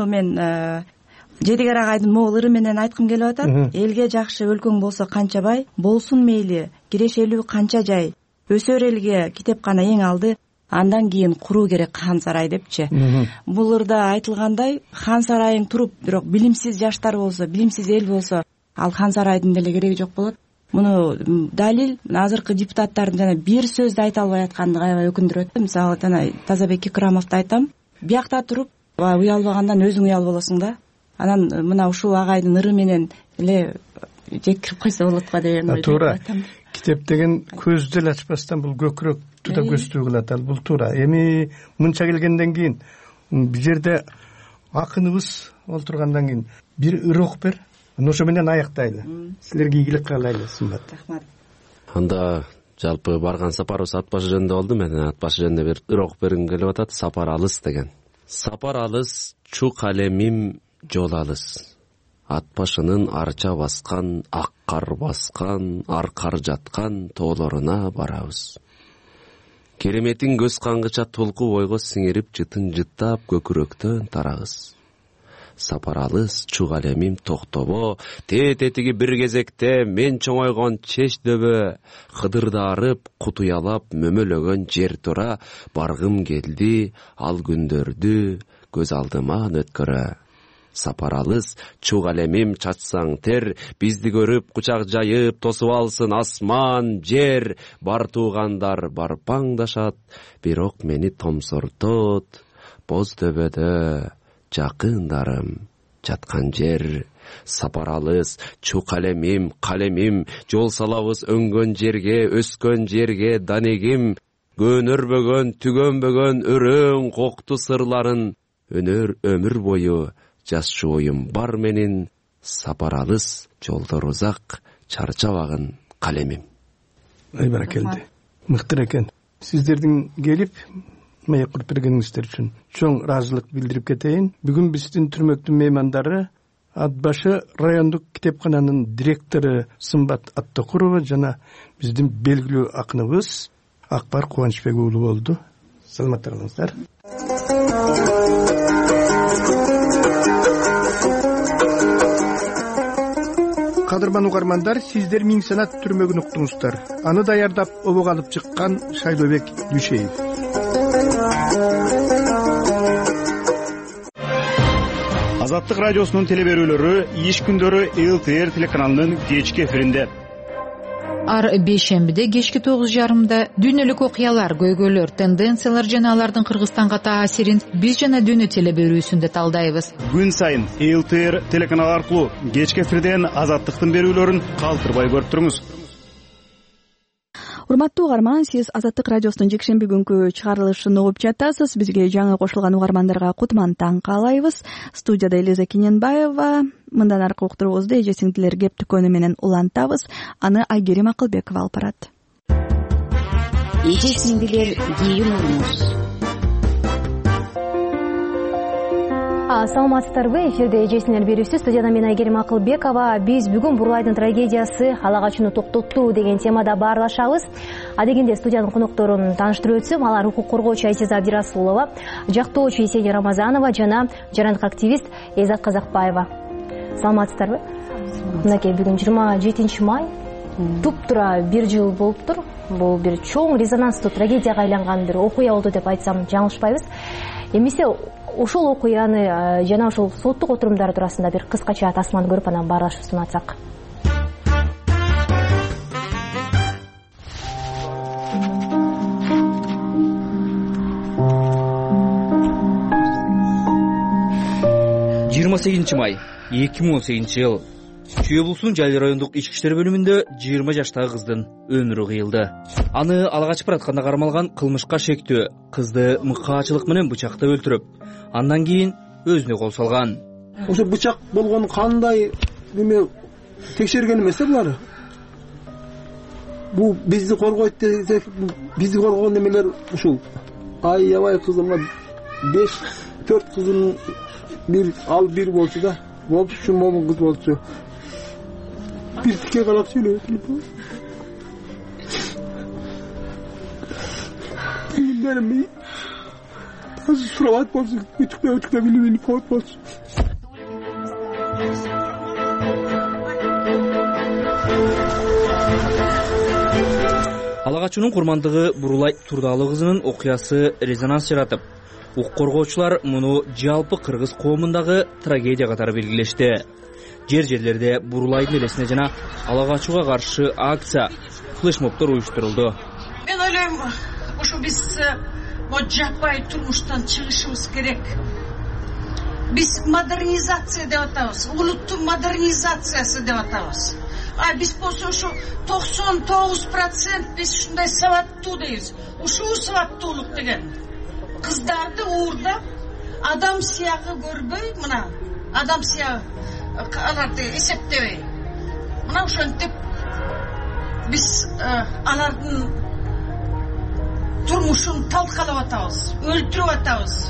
S16: Мен Жетигер агайдын могул ыры менен айткым келип атат. Элге жакшы өлкөң болсо канча бай, болсун мейли, кирешелүү канча жай. Өсөр элге китепкана эң алды, андан кийин куруу керек хан сарай депчи. Бул ырда айтылгандай, хан сарайың туруп, бирок билимсиз жаштар болсо, билимсиз эл болсо, ал хан сарайдын деле кереги жок болот. Муну далил азыркы депутаттардын жана бир сөздү айта албай аткандыгы аябай өкүндүрөт. Мисалы жана Тазабек Икрамовду айтам, биякта туруп уялбагандан өзүң уял болосуң да. Анан мына ушул агайдын ыры менен эле жекирип койсо болот го деген ойдо.
S15: Туура. Китеп деген көздү эле ачпастан бул көкүрөктү да көзтүү кылат. Ал бул туура. Эми мынча келгенден кийин бул жерде акыныбыз олтургандан кийин бир ыр окуп бер. Ошо менен аяктайлы. Силерге ийгилик каалайлы, Сымбат.
S16: Рахмат.
S17: Анда жалпы барган сапарыбыз ат башы жөнүндө болду. Мен ат башы жөнүндө бир ыр окуп бергим келип атат. Сапар алыс деген. Сапар алыс, чу калемим жол алыс. Ат башынын арча баскан, ак кар баскан, аркар жаткан тоолоруна барабыз. Кереметин көз кангыча толку бойго сиңирип, жытын жыттап көкүрөктөн тарагыз. Сапар алыс, чу калемим токтобо, тетиги бир кезекте мен чоңойгон чеч дөбө, кыдырдарып, кутуялап мөмөлөгөн жер тура баргым келди, ал күндөрдү көз алдыман өткөрө. Сапар алыс, чу калемим чачсаң тер, бизди көрүп кучак жайып тосуп алсын асман, жер, бар туугандар барпаңдашат, бирок мени томсортот, боз төбөдө жакындарым жаткан жер. Сапар алыс, чу калемим, калемим, жол салабыз өңгөн жерге, өскөн жерге данегим, көнөрбөгөн, түгөнбөгөн өрөң кокту сырларын, өнөр өмүр бою жасчу оюм бар менин. Сапар алыс, жолдор узак, чарчабагын калемим.
S15: Ай баракелди. Мыктыр экен. Сиздердин келип маек куруп бергениңиздер үчүн чоң ыраазычылык билдирип кетейин. Бүгүн биздин түрмөктүн меймандары Ат башы райондук китепкананын директору Сымбат Аттокурова жана биздин белгилүү акыныбыз Акбар Кубанычбек уулу болду. Саламаттар болуңуздар. Кадырман угармандар, сиздер Миң санат түрмөгүн уктуңуздар. Аны даярдап обого алып чыккан Шайлообек Дүйшеев.
S13: Азаттык радиосунун телеберүүлөрү иш күндөрү ЛТР телеканалынын кечки эфиринде.
S18: Ар бейшембиде кечки 9:30 дүйнөлүк окуялар, көйгөйлөр, тенденциялар жана алардын Кыргызстанга таасирин биз жана дүйнө телеберүүсүндө талдайбыз.
S13: Күн сайын ЛТР телеканалы аркылуу кечки эфирден Азаттыктын берүүлөрүн калтырбай көрүп туруңуз.
S1: Урматтуу угарман, сиз Азаттык радиосунун жекшемби күнкү чыгарылышын угуп жатасыз. Бизге жаңы кошулган угармандарга кутман таң каалайбыз. Студияда Элиза Киненбаева. Мындан аркы уктуруубузду эже сиңдилер кеп түкөнү менен улантабыз. Аны Айгерим Акылбекова алып барат.
S19: Эже сиңдилер кийин уруңуз. Саламатсыздарбы? Эфирде эже сиңдилер берүүсү. Студияда мен Айгерим Акылбекова. Биз бүгүн Бурлайдын трагедиясы ала качууну токтотту деген темада баарлашабыз. Адегенде студиянын конокторун тааныштырып өтсөм, алар укук коргоочу Айзиза Абдирасулова, жактоочу Есения Рамазанова жана жарандык активист Эзат Казакбаева. Саламатсыздарбы? мынакей бүгүн 27 май туптура 1 жыл болуптур. Бул бир чоң резонанстуу трагедияга айланган бир окуя болду деп айтсам жаңылышпайбыз. Эмесе ошол окуяны жана ошол соттук отурумдар туурасында бир кыскача тасманы көрүп анан баарлашып атсак.
S20: май 2018 жыл Чүй облусунун Жайыл райондук ички иштер бөлүмүндө 20 жаштагы кыздын өмүрү кыйылды. Аны ала качып баратканда кармалган кылмышка шектүү кызды мыкаачылык менен бычактап өлтүрүп, андан кийин өзүнө кол салган.
S21: Ошо бычак болгон кандай неме текшерген эмес булар. Бул бизди коргойт десек, бизди коргогон немелер ушул. Аябай кызым 4 кызын бир болчу да. Болчу момун кыз болчу. Бир тике карап сүйлөйт. Билбейм. Азыр сурабат болсу, үтүктө билбейм код болсу.
S20: Ала качуунун курмандыгы Бурулай Турдалы кызынын окуясы резонанс жаратып, укук коргоочулар муну жалпы кыргыз коомундагы трагедия катары белгилешти. Жер-жерлерде Бурулайдын элесине жана ала качууга каршы акция, флешмобдор уюштурулду.
S22: Мен ойлойм, ушу биз жаппай турмуштан чыгышыбыз керек. Биз модернизация деп атабыз, улуттун модернизациясы деп атабыз. Биз болсо ушу 99% биз ушундай сабаттуу дейбиз. Ушул сабаттуулук деген кыздарды уурдап, адам сыягы көрбөй, мына адам сыягы аларды эсептебей. Мына ошентип биз алардын турмушун талкалап атабыз, өлтүрүп атабыз.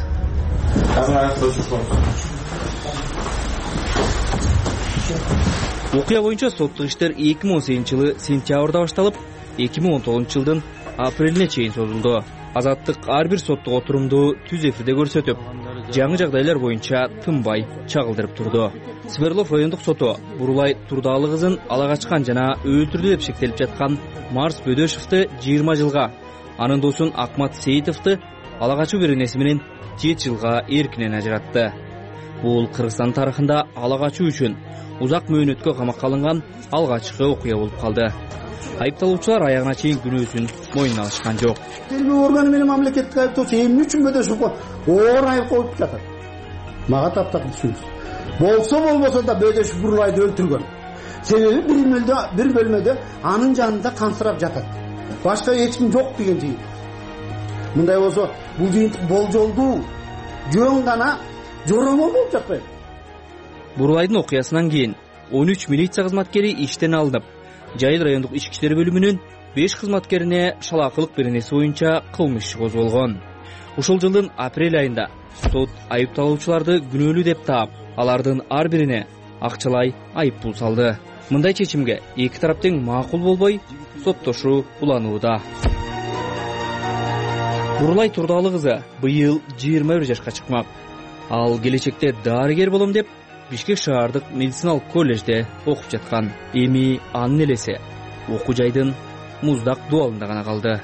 S20: Окуя боюнча соттук иштер 2018 жылы сентябрда башталып, 2019 жылдын апрелине чейин созулду. Азаттык ар бир соттук отурумду түз эфирде көрсөтүп, жаңы жагдайлар боюнча тынбай чагылдырып турду. Свердлов райондук соту Бурулай Турдалы кызын ала качкан жана өлтүрдү деп шектелип жаткан Марс Бөдөшевди 20 жылга, анын досун Акмат Сейитовду ала качуу беренеси менен 7 жылга эркинен ажыратты. Бул Кыргызстан тарыхында ала качуу үчүн узак мөөнөткө камакка алынган алгачкы окуя болуп калды. Айыпталуучулар аягына чейин күнөөсүн мойнуна алышкан жок.
S23: Тербөө органы менен мамлекеттик айыптоочу эмне үчүн Бөдөшевго оор айып коюп жатат? Мага таптак түшүнүш. Болбосо да Бөдөшев Бурулайды өлтүргөн. Себеби бир бөлмөдө анын жанында кансырап жатат. Башка эч ким жок деген жыйын. Мындай болсо бул жыйынтык болжолдуу, жөн гана жоромол болуп жатпайбы?
S20: Бурулайдын окуясынан кийин 13 милиция кызматкери иштен алынып, Жайыл райондук ички иштер бөлүмүнүн 5 кызматкерине шалаакылык беренеси боюнча кылмыш иши козголгон. Ушул жылдын апрель айында сот айыпталуучуларды күнөөлүү деп таап, алардын ар бирине акчалай айыппул салды. Мындай чечимге эки тарап тең макул болбой, соттошуу уланууда. Бурулай Турдалы кызы быйыл 21 жашка чыкмак. Ал келечекте дарыгер болом деп Бишкек шаардык медициналык колледжде окуп жаткан. Эми анын элеси окуу жайдын муздак дубалында гана калды.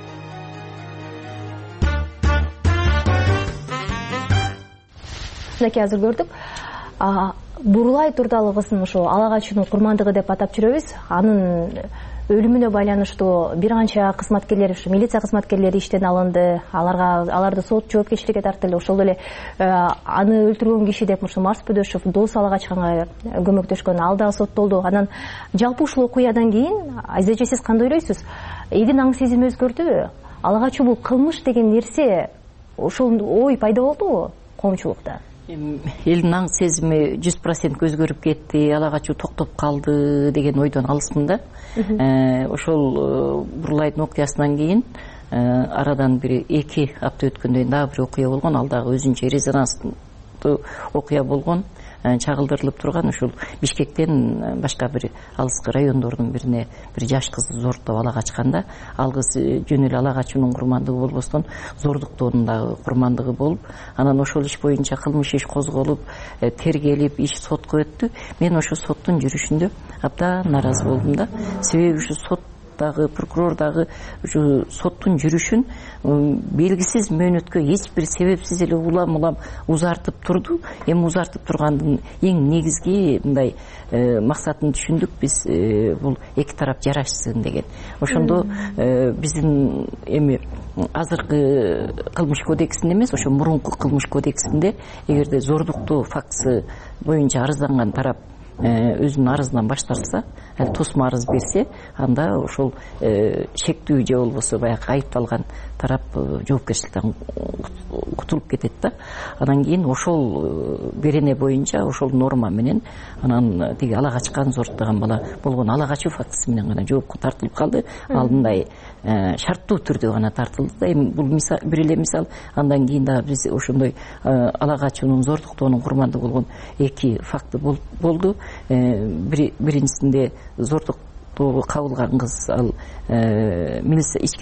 S19: Мынакей азыр көрдүк. Бурулай Турдалы кыздын ошо ала качуунун курмандыгы деп атап жүрөбүз. Анын өлүмүнө байланыштуу бир канча кызматкерлер, милиция кызматкерлери иштен алынды. Аларды сот жоопкерчиликке тартылды. Ошол эле аны өлтүргөн киши деп ошо Марс Бөдөшев досу ала качканга көмөктөшкөн, ал дагы соттолду. Анан жалпы ушул окуядан кийин айзече сиз кандай ойлойсуз? Элдин аң сезими өзгөрдүбү? Ала качуу бул кылмыш деген нерсе, ошол ой пайда болдубу коомчулукта?
S24: Элдин аң сезими 100% өзгөрүп кетти, ала качуу токтоп калды деген ойдон алыспын да. Ошол Бурулайдын окуясынан кийин арадан бир 2 апта өткөндөн кийин дагы бир окуя болгон, ал дагы өзүнчө резонанстуу окуя болгон. чагылдырылып турган ушул Бишкектен башка бир алыскы райондордун бирине бир жаш кызды зордоп ала качканда, ал кыз жөн эле ала качуунун курмандыгы болбостон зордуктоонун дагы курмандыгы болуп, анан ошол иш боюнча кылмыш иш козголуп, тергелип, иш сотко өттү. Мен ошо соттун жүрүшүндө абдан нааразы болдум да. Себеби ушу сот дагы, прокурор дагы ушу соттун жүрүшүн белгисиз мөөнөткө эч бир себепсиз эле улам узартып турду. Эми узартып тургандын эң негизги мындай максатын түшүндүк биз, бул эки тарап жарашсын деген. Ошондо биздин эми азыркы кылмыш кодексинде эмес, ошо мурунку кылмыш кодексинде эгерде зордуктуу фактысы боюнча арызданган тарап өзүнүн арызынан баш тартса, тосмо арыз берсе, анда ошол шектүү же болбосо баягы айыпталган тарап жоопкерчиликтен кутулуп кетет да. Анан кийин ошол берене боюнча ошол норма менен анан тиги ала качкан зордтогон бала болгон ала качуу фактысы менен гана жоопко тартылып калды. Ал мындай шарттуу түрдө гана тартылды да. Эми бул бир эле мисал. Андан кийин дагы биз ошондой ала качуунун, зордуктоонун курмандыгы болгон эки факты болду. Биринчисинде зордукту кабылган кыз ал ички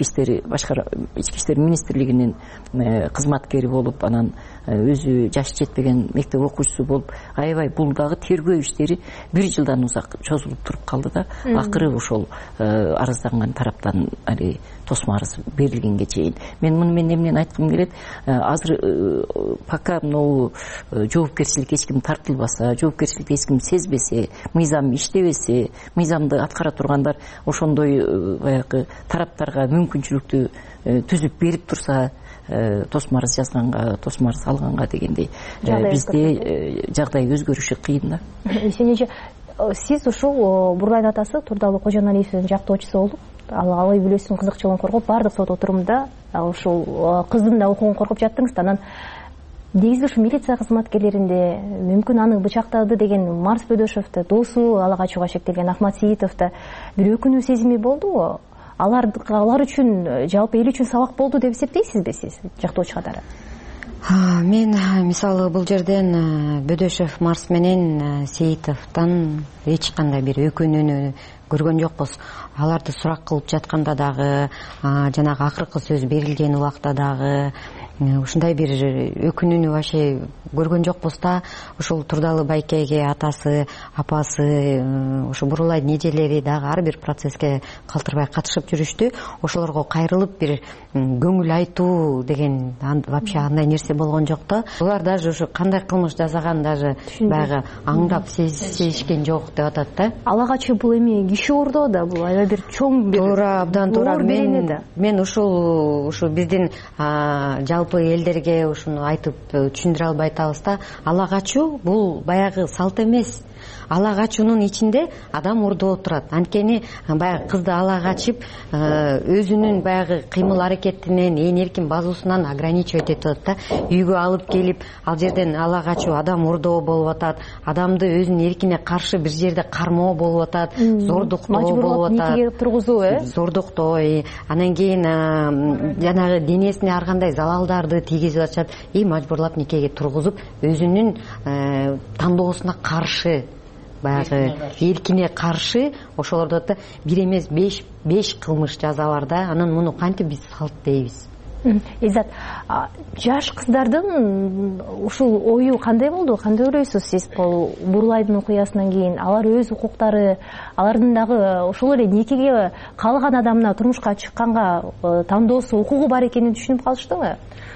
S24: иштер министрлигинин кызматкери болуп, анан өзү жашы жетпеген мектеп окуучусу болуп, аябай бул дагы тергөө иштери 1 жылдан узак чозулуп туруп калды да. Акыры ошол арызданган тараптан тосмо арыз берилгенге чейин. Мен муну менен эмнени айткым келет? Азыр пока могу жоопкерчиликке эч ким тартылбаса, жоопкерчиликти эч ким сезбесе, мыйзам иштебесе, мыйзамды аткара тургандар ошондой баягы тараптарга мүмкүнчүлүктү түзүп берип турса, тосмо арыз жазганга, тосмо арыз алганга дегендей, бизде жагдай өзгөрүшү кыйын да.
S19: Эже, сиз ушул Бурлайдын атасы Турдалы Кожоналиевдин жактоочусу болуп, ал үй бүлөсүнүн кызыкчылыгын коргоп, баардык сот отурумда ушул кыздын да укугун коргоп жаттыңыз. Анан негизи ушу милиция кызматкерлеринде мүмкүн аны бычактады деген Марс Бөдөшовду, досу ала качууга шектелген Ахмат Сиитовду бир өкүнүү сезими болдубу? Алар үчүн, жалпы эл үчүн сабак болду деп эсептейсизби сиз, жактоочу катары?
S3: Мен мисалы бул жерден Бөдөшов Марс менен Сеитовдон эч кандай бир өкүнүүнү көргөн жокпуз. Аларды сурак кылып жатканда дагы, жанагы акыркы сөз берилген убакта дагы ушундай бир өкүнүүнү вообще көргөн жокпуз да. Ушул Турдалы байкеге атасы, апасы, ушу Бурлайдын эжелери дагы ар бир процесске калтырбай катышып жүрүштү. Ошолорго кайрылып бир көңүл айтуу деген вообще андай нерсе болгон жок да. Булар даже ушу кандай кылмыш жасаган даже баягы аңдап сезишкен жок деп атат да.
S19: Ала качуу бул эми киши ордоо да, бул аябай бир чоң бир
S3: туура, абдан туура. Мен ушул биздин жалпы элдерге ушуну айтып түшүндүрө албай атабыз да. Ала качуу бул баягы салт эмес. Ала качуунун ичинде адам ордоп турат. Анткени баягы кызды ала качып, өзүнүн баягы кыймыл аракетинен, эркин базуусунан ограничивать этип атат да. Үйгө алып келип, ал жерден ала качуу адам ордоо болуп атат. Адамды өзүнүн эркине каршы бир жерде кармоо болуп атат, зордуктоо болуп атат.
S19: Никеге тургузуу,
S3: зордуктоо. Анан кийин жанагы денесине ар кандай залалдарды тийгизип атышат. Мажбурлап никеге тургузуп, өзүнүн тандоосуна каршы, баягы эркине каршы, ошолорду да бир эмес 5 кылмыш жазалар да. Анан муну кантип биз салт дейбиз?
S19: Иззат, жаш кыздардын ушул ою кандай болду? Кандай ойлойсуз сиз бул Бурлайдын окуясынан кийин? Алар өз укуктары, алардын дагы ошол эле никеге каалаган адамына турмушка чыкканга тандоосу, укугу бар экенин түшүнүп калыштыбы?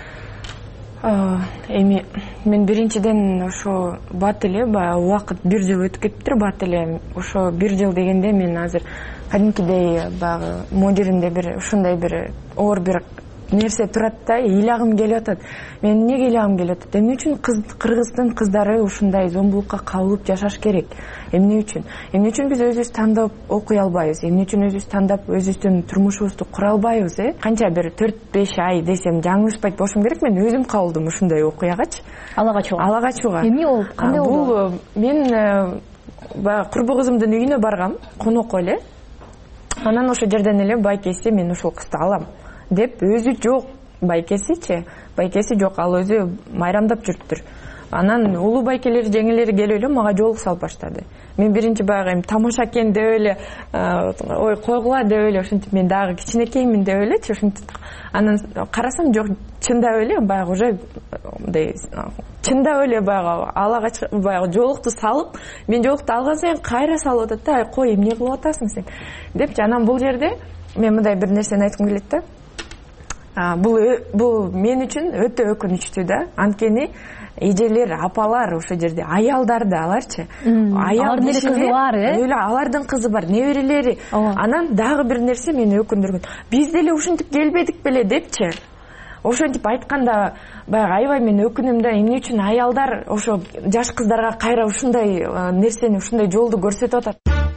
S4: Эми мен биринчиден ошо бат эле баягы убакыт 1 жыл өтүп кетиптир. Бат эле ошо 1 жыл дегенде мен азыр кадимкидей баягы модеринде бир ушундай бир оор бир нерсе турат да, ыйлагым келип атат. Мен эмнеге ыйлагым келип атат? Эмне үчүн Кыргыздын кыздары ушундай зомбулукка кабылып жашаш керек? Эмне үчүн? Эмне үчүн биз өзүбүз тандап окуй албайбыз? Эмне үчүн өзүбүз тандап өзүбүздүн турмушубузду кура албайбыз? Канча бир 4-5 ай десем жаңылышпайт болушум керек. Мен өзүм кабылдым ушундай окуягачы.
S19: Ала качууга.
S4: Ала качууга.
S19: Эмне болуп? Кандай болду?
S4: Бул мен баягы курбу кызымдын үйүнө баргам, конокко эле. Анан ошол жерден эле байкеси мен ушул кызды алам деп өзү жок, байкесичи, байкеси жок, ал өзү майрамдап жүрүптүр. анан улуу байкелери жеңелери келип эле мага жоолук салып баштады. Мен биринчи баягы эми тамаша экен деп эле ой койгула деп эле ошентип мен дагы кичинекеймин деп элечи ошентип анан карасам жок чындап эле баягы уже мындай чындап эле баягы баягы жоолукту салып мен жоолукту алган сайын кайра салып атат да ай кой эмне кылып атасың сен депчи. Анан бул жерде мен мындай бир нерсени айткым келет да. Бул мен үчүн өтө өкүнүчтүү да. Анткени эжелер, апалар ошол жерде аялдар да аларчы. Алардын эле кызы бар, алардын кызы бар, неберелери. Анан дагы бир нерсе мени өкүндүргөн. Биз деле ушинтип келбедик беле депчи. Ошентип айтканда баягы аябай мен өкүнөм да. Эмне үчүн аялдар ошо жаш кыздарга кайра ушундай нерсени, ушундай жолду көрсөтүп атат?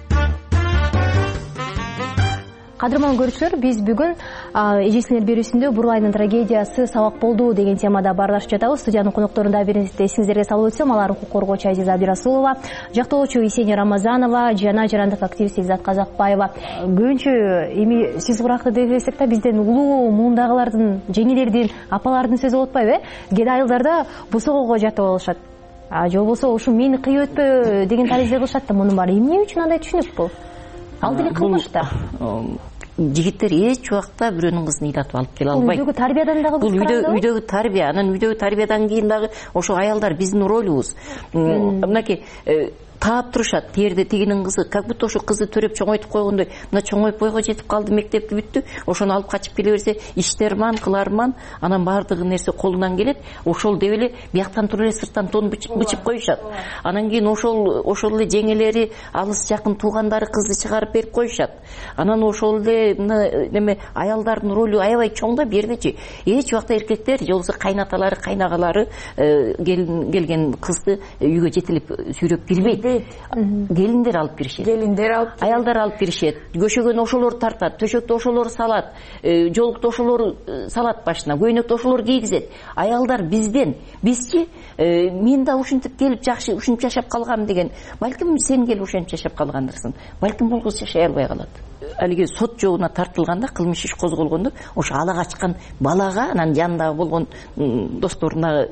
S19: Кадырман көрүүчүлөр, биз бүгүн эжесиңер берүүсүндө Бурлайдын трагедиясы сабак болду деген темада баарлашып жатабыз. Студиянын конокторунда биринчи эсиңизерге салып өтсөм, алар укук коргоочу Азиза Абирасулова, жактоочу Есения Рамазанова жана жарандык активист Илзат Казакбаева. Көбүнчө эми сиз куракты деп элестек да, бизден улуу муундагылардын, жеңелердин, апалардын сөзү болуп атпайбы? Кээ айылдарда босогого жатып алышат. Же болбосо ушу мени кыйып өтпө деген таризде кылышат да. Мунун баары эмне үчүн андай түшүнүк бул? Ал деле кылмыш да.
S24: Жигиттер эч убакта бирөөнүн кызын ыйлатып алып келе албайт.
S19: Үйдөгү тарбиядан дагы
S24: бул үйдөгү тарбия, анан үйдөгү тарбиядан кийин дагы ошо аялдар биздин ролубуз. Мынакей таап турушат, тиерде тигинин кызы, как будто ошо кызы төрөп чоңойтуп койгондой, мына чоңоюп бойго жетип калды, мектепти бүттү, ошону алып качып келе берсе, иштерман, кыларман, анан баардыгы нерсе колунан келет, ошол деп эле бияктан туруп эле сырттан тон бычып коюшат. Анан кийин ошол эле жеңелери, алыс жакын туугандары кызды чыгарып берип коюшат. Анан ошол эле неме аялдардын ролу аябай чоң да бу жердечи. Эч убакта эркектер, же болбосо кайнаталары, кайнагалары келген кызды үйгө жетелеп сүйрөп кирбейт. Келиндер алып киришет. Аялдар алып киришет. Көшөгөн ошолор тартат, төшөктү ошолор салат, жолукту ошолор салат башына, көйнөктү ошолор кийгизет. Аялдар бизден, бизчи мен да ушинтип келип жакшы ушинтип жашап калгам деген. Балким сен келип ушинтип жашап калгандырсың. Балким бул кыз жашай албай калат. Алиги сот жобуна тартылганда, кылмыш иш козголгондо, ошо ала качкан балага, анан жанындагы болгон досторуна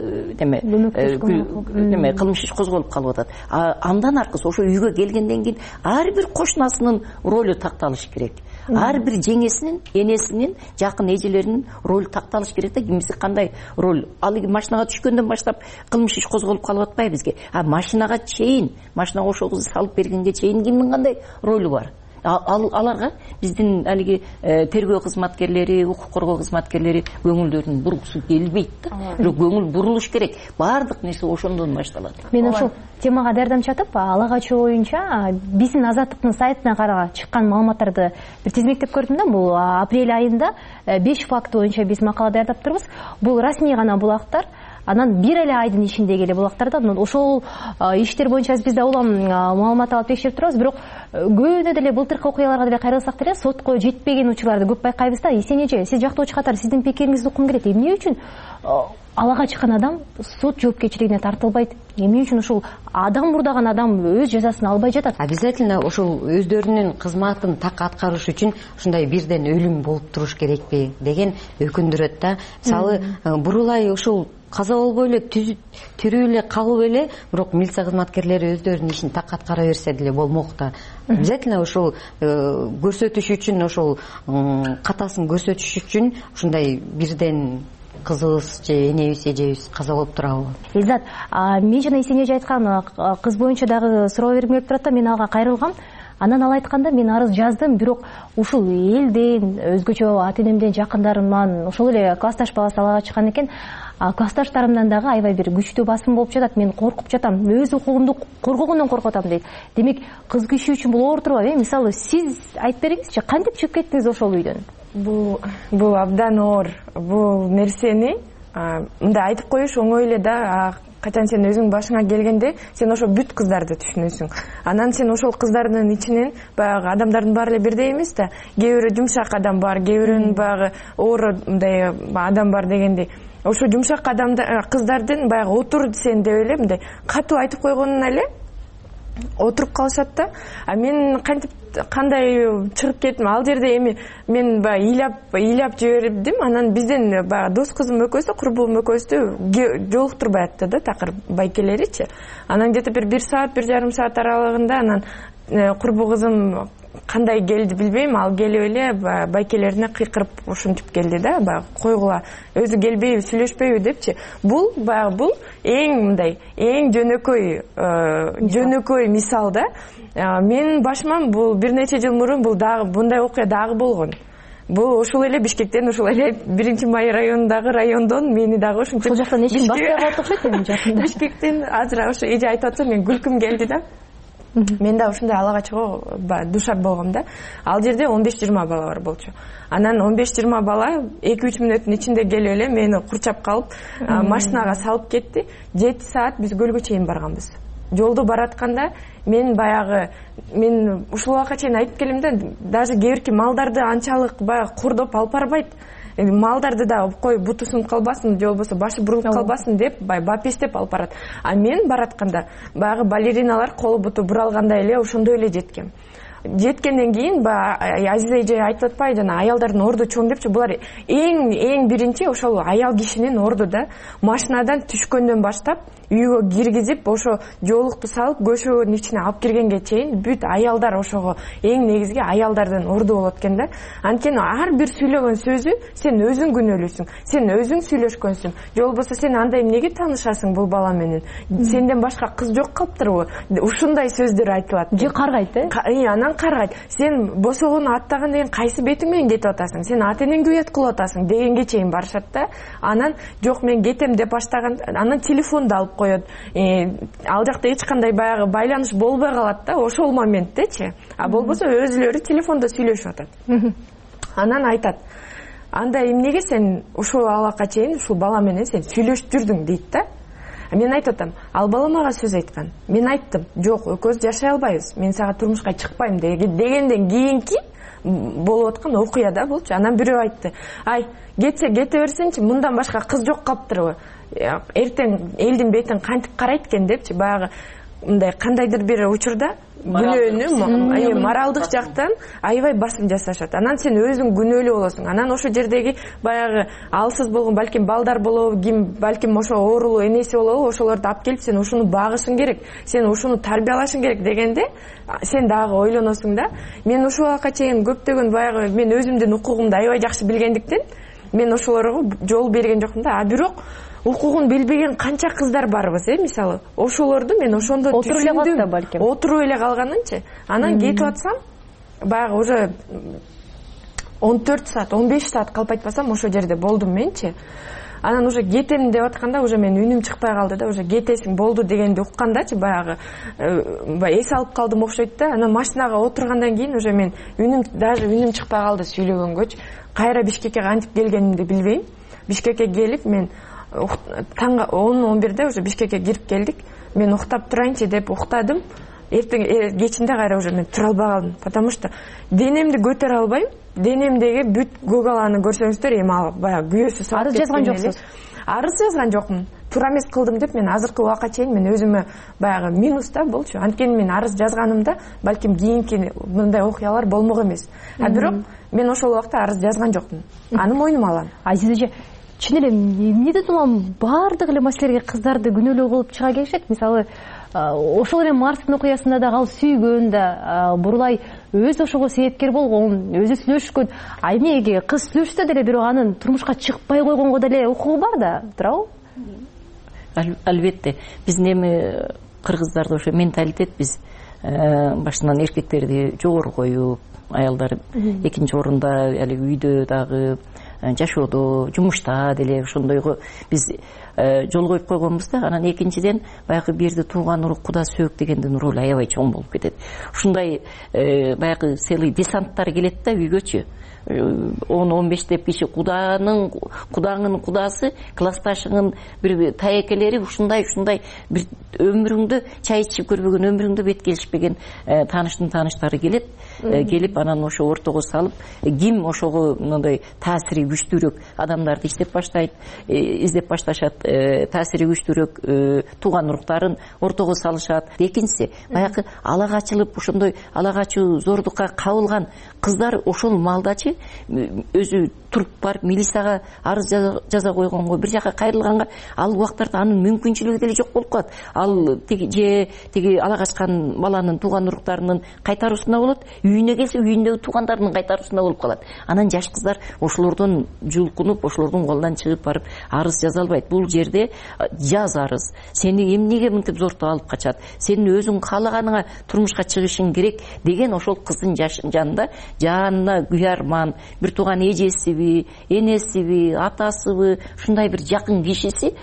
S24: кылмыш иш козголуп калып атат. Андан аркысы ошо үйгө келгенден кийин ар бир кошунасынын ролу такталыш керек. Ар бир жеңесинин, энесинин, жакын эжелеринин ролу такталыш керек да. Кимиси кандай роль? Ал машинага түшкөндөн баштап кылмыш иш козголуп калып атпайбы бизге? Машинага чейин, машинага ошол кызды салып бергенге чейин кимдин кандай ролу бар? Аларга биздин алиги тергөө кызматкерлери, укук коргоо кызматкерлери көңүлдөрүн бургусу келбейт да. Бирок көңүл бурулуш керек. Баардык нерсе ошондон башталат.
S19: Мен ошол темага даярданып жатып, ала качуу боюнча биздин Азаттыктын сайтына карага чыккан маалыматтарды бир тизмектеп көрдүм да. Бул апрель айында 5 факт боюнча биз макала даярдап турбуз. Бул расмий гана булактар. Анан бир эле айдын ичиндеги эле булактарда ошол иштер боюнча биз да улам маалымат алып текшерип турабыз. Бирок көбүнө деле былтыркы окуяларга деле кайрылсак деле сотко жетпеген учурларды көп байкайбыз да. Есене эже, сиз жактоочу катары сиздин пикириңизди уккум келет. Эмне үчүн алага чыккан адам сот жоопкерчилигине тартылбайт? Эмне үчүн ушул адам мурдаган адам өз жазасын албай жатат?
S3: Обязательно ошол өздөрүнүн кызматын так аткарыш үчүн ушундай бирден өлүм болуп туруш керекпи деген өкүндүрөт да. Мисалы бурулай ушул каза болбой эле тирүү эле калып эле, бирок милиция кызматкерлери өздөрүнүн ишин так аткара берсе деле болмок да. Обязательно ошол көрсөтүш үчүн, ошол катасын көрсөтүш үчүн ушундай бирден кызыбыз же энебиз, эжебиз каза болуп турабы?
S19: Илзат, мен жана Есене эже айткан кыз боюнча дагы суроо бергим келип турат да. Мен ага кайрылгам. Анан ал айтканда мен арыз жаздым, бирок ушул элден, өзгөчө ата-энемден, жакындарымдан, ошол эле классташ баласы алага чыккан экен. Классташтарымдан дагы аябай бир күчтүү басым болуп жатат. Мен коркуп жатам. Өз укугумду коргогондон коркуп атам дейт. Демек, кыз киши үчүн бул оор турбайбы? Мисалы, сиз айтып бериңизчи, кантип чыгып кеттиңиз ошол үйдөн?
S4: Бул абдан оор. Бул нерсени мындай айтып коюш оңой эле да. Качан сен өзүң башыңа келгенде, сен ошо бүт кыздарды түшүнөсүң. Анан сен ошол кыздардын ичинен баягы адамдардын баары эле бирдей эмес да. Кээ бирөө жумшак адам бар, кээ бирөөнүн баягы оор мындай адам бар дегендей. Ошо жумшак кыздардын баягы отур сен деп эле мындай катуу айтып койгонуна эле отуруп калышат да. Мен кантип кандай чыгып кеттим ал жерде. Эми мен баягы ыйлап жибердим. Анан бизден баягы дос кызым экөөсү, курбулум экөөсү жолуктурбай атты да такыр байкелеричи. Анан где-то bir saat, 1,5 saat аралыгында анан курбу кызым кандай келди билбейм, ал келип эле байкелерине кыйкырып ушинтип келди да, баягы койгула өзү келбейби, сүйлөшпөйбү депчи. Бул эң мындай, эң жөнөкөй мисал да. Менин башыма бул бир нече жыл мурун бул дагы мындай окуя дагы болгон. Бул ушул эле Бишкектен, ушул эле 1-Май районундагы райондон мени дагы ушинтип.
S19: Ошол жактан эч ким баспай калат окшойт эми жакында.
S4: Бишкектен азыр ошо эже айтып атса мен күлкүм келди да. Мен да ушундай алага чыгуу душар болгом да. Ал жерде 15-20 бала бар болчу. Анан 15-20 бала 2-3 мүнөттүн ичинде келип эле мени курчап калып, машинага салып кетти. 7 саат биз көлгө чейин барганбыз. Жолду баратканда мен ушул убакка чейин айтып келем да, даже кээ бирки малдарды анчалык баягы курдоп алып барбайт. Малдарды да кой буту сынып калбасын, же болбосо башы бурулуп калбасын деп бапестеп алып барат. А мен баратканда баягы балериналар колу буту буралгандай эле ошондой эле жеткем. Жеткенден кийин Азиза эже айтып атпайбы, жана аялдардын орду чоң депчи, булар эң биринчи ошол аял кишинин орду да. Машинадан түшкөндөн баштап үйгө киргизип, ошо жоолукту салып, көшөгөнүн ичине алып киргенге чейин бүт аялдар ошого эң негизги аялдардын орду болот экен да. Анткени ар бир сүйлөгөн сөзү сен өзүң күнөөлүүсүң, сен өзүң сүйлөшкөнсүң. Же болбосо сен андай эмнеге таанышасың бул бала менен? Сенден башка кыз жок калыптырбы? Ушундай сөздөр айтылат.
S19: Же каргайт,
S4: Анан каргайт. Сен босогону аттаган деген кайсы бетиң менен кетип атасың? Сен ата-энеңди уят кылып атасың дегенге чейин барышат да. Анан жок мен кетем деп баштаган, анан телефонду алып коет. Ал жакта эч кандай баягы байланыш болбой калат да ошол моменттечи. А болбосо өзүлөрү телефондо сүйлөшүп атат. Анан айтат: "Анда эмнеге сен ушул алакка чейин ушул бала менен сен сүйлөшүп жүрдүң?" дейт да. Мен айтып атам, ал бала мага сөз айткан. Мен айттым: "Жок, экөөбүз жашай албайбыз. Мен сага турмушка чыкпайм" дегенден кийинки болуп аткан окуя да болчу. Анан бирөө айтты: "Ай, кете берсенчи, мындан башка кыз жок калыптырбы? Эртең элдин бетин кантип карайт экен" депчи. Баягы мындай кандайдыр бир учурда күнөөнү моралдык жактан аябай басым жасашат. Анан сен өзүң күнөөлүү болосуң. Анан ошо жердеги баягы алсыз болгон балким балдар болобу, балким ошо оорулуу энеси болобу, ошолорду алып келип сен ушуну багышың керек, сен ушуну тарбиялашың керек дегенде сен дагы ойлоносуң да. Мен ушул убакка чейин көптөгөн баягы мен өзүмдүн укугумду аябай жакшы билгендиктен мен ошолорго жол берген жокмун да. А бирок укугун билбеген канча кыздар барбыз, мисалы. Ошолорду мен ошондо түшүндүм. Отуруп эле калганынчы. Анан кетип атсам, баягы уже 14 саат, 15 саат калп айтпасам ошол жерде болдум менчи. Анан уже кетем деп атканда уже мен үнүм чыкпай калды да, уже кетесиң болду дегенди уккандачы баягы эс алып калдым окшойт да. Анан машинага отургандан кийин уже мен үнүм чыкпай калды сүйлөгөнгөчү. Кайра Бишкекке кантип келгенимди билбейм. Бишкекке келип мен таңга 10-11де уже Бишкекке кирип келдик. Мен уктап турайынчы деп уктадым. Эртең кечинде кайра уже мен тура албай калдым, потому что денемди көтөрө албайм. Денемдеги бүт көгаланы көрсөңүздөр эми баягы күйөөсү соолуп
S19: кеткен. Арыз жазган жоксуз?
S4: Арыз жазган жокмун. Тура эмес кылдым деп мен азыркы убакка чейин мен өзүмө баягы минуста болчу. Анткени мен арыз жазганымда балким кийинки мындай окуялар болмок эмес. А бирок мен ошол убакта арыз жазган жокмун. Аны мойнума алам.
S19: Азиза эже, чын эле эмнеден улам баардык эле маселелерге кыздарды күнөөлүү кылып чыга келишет? Мисалы, ошол эле Марстын окуясында да ал сүйгөн да, Бурулай өзү ошого себепкер болгон, өзү сүйлөшкөн. А эмнеге кыз сүйлөшсө деле бирок анын турмушка чыкпай койгонго деле укугу бар да, туурабы?
S24: Албетте. Биздин эми кыргыздарда ошо менталитет, биз башынан эркектерди жогору коюп, аялдар экинчи орунда, али үйдө дагы, жашоодо, жумушта деле ошондойго биз жол коюп койгонбуз да. Анан экинчиден баягы бирди тууган урук куда сөөк дегендин ролу аябай чоң болуп кетет. Ушундай баягы целый десанттар келет да үйгөчү. 10-15 деп киши кудаңын кудасы, классташыңын бир таекелери ушундай бир өмүрүңдө чай ичип көрбөгөн, өмүрүңдө бет келишпеген тааныштары келет. Келип анан ошо ортого салып, ким ошого мындай таасири күчтүүрөөк адамдарды издеп башташат таасири күчтүүрөөк тууган уруктарын ортого салышат. Экинчиси баягы ала качылып ошондой ала качуу зордукка кабылган кыздар ошол маалдачы өзү туруп барып милицияга арыз жаза койгонго, бир жака кайрылганга ал убактарда анын мүмкүнчүлүгү деле жок болуп калат. Ал тиги ала качкан баланын тууган уруктарынын кайтаруусуна болот, үйүнө келсе үйүндөгү туугандарынын кайтаруусуна болуп калат. Анан жаш кыздар ошолордон жулкунуп, ошолордун колунан чыгып барып арыз жаза албайт. Бул жерде жаз арыз. Сени эмнеге мынтип зортуп алып качат? Сенин өзүң каалаганыңа турмушка чыгышың керек деген ошол кыздын жанында жанына күйарман, бир тууган эжесиби, энесиби, атасыбы, ушундай бир жакын кишиси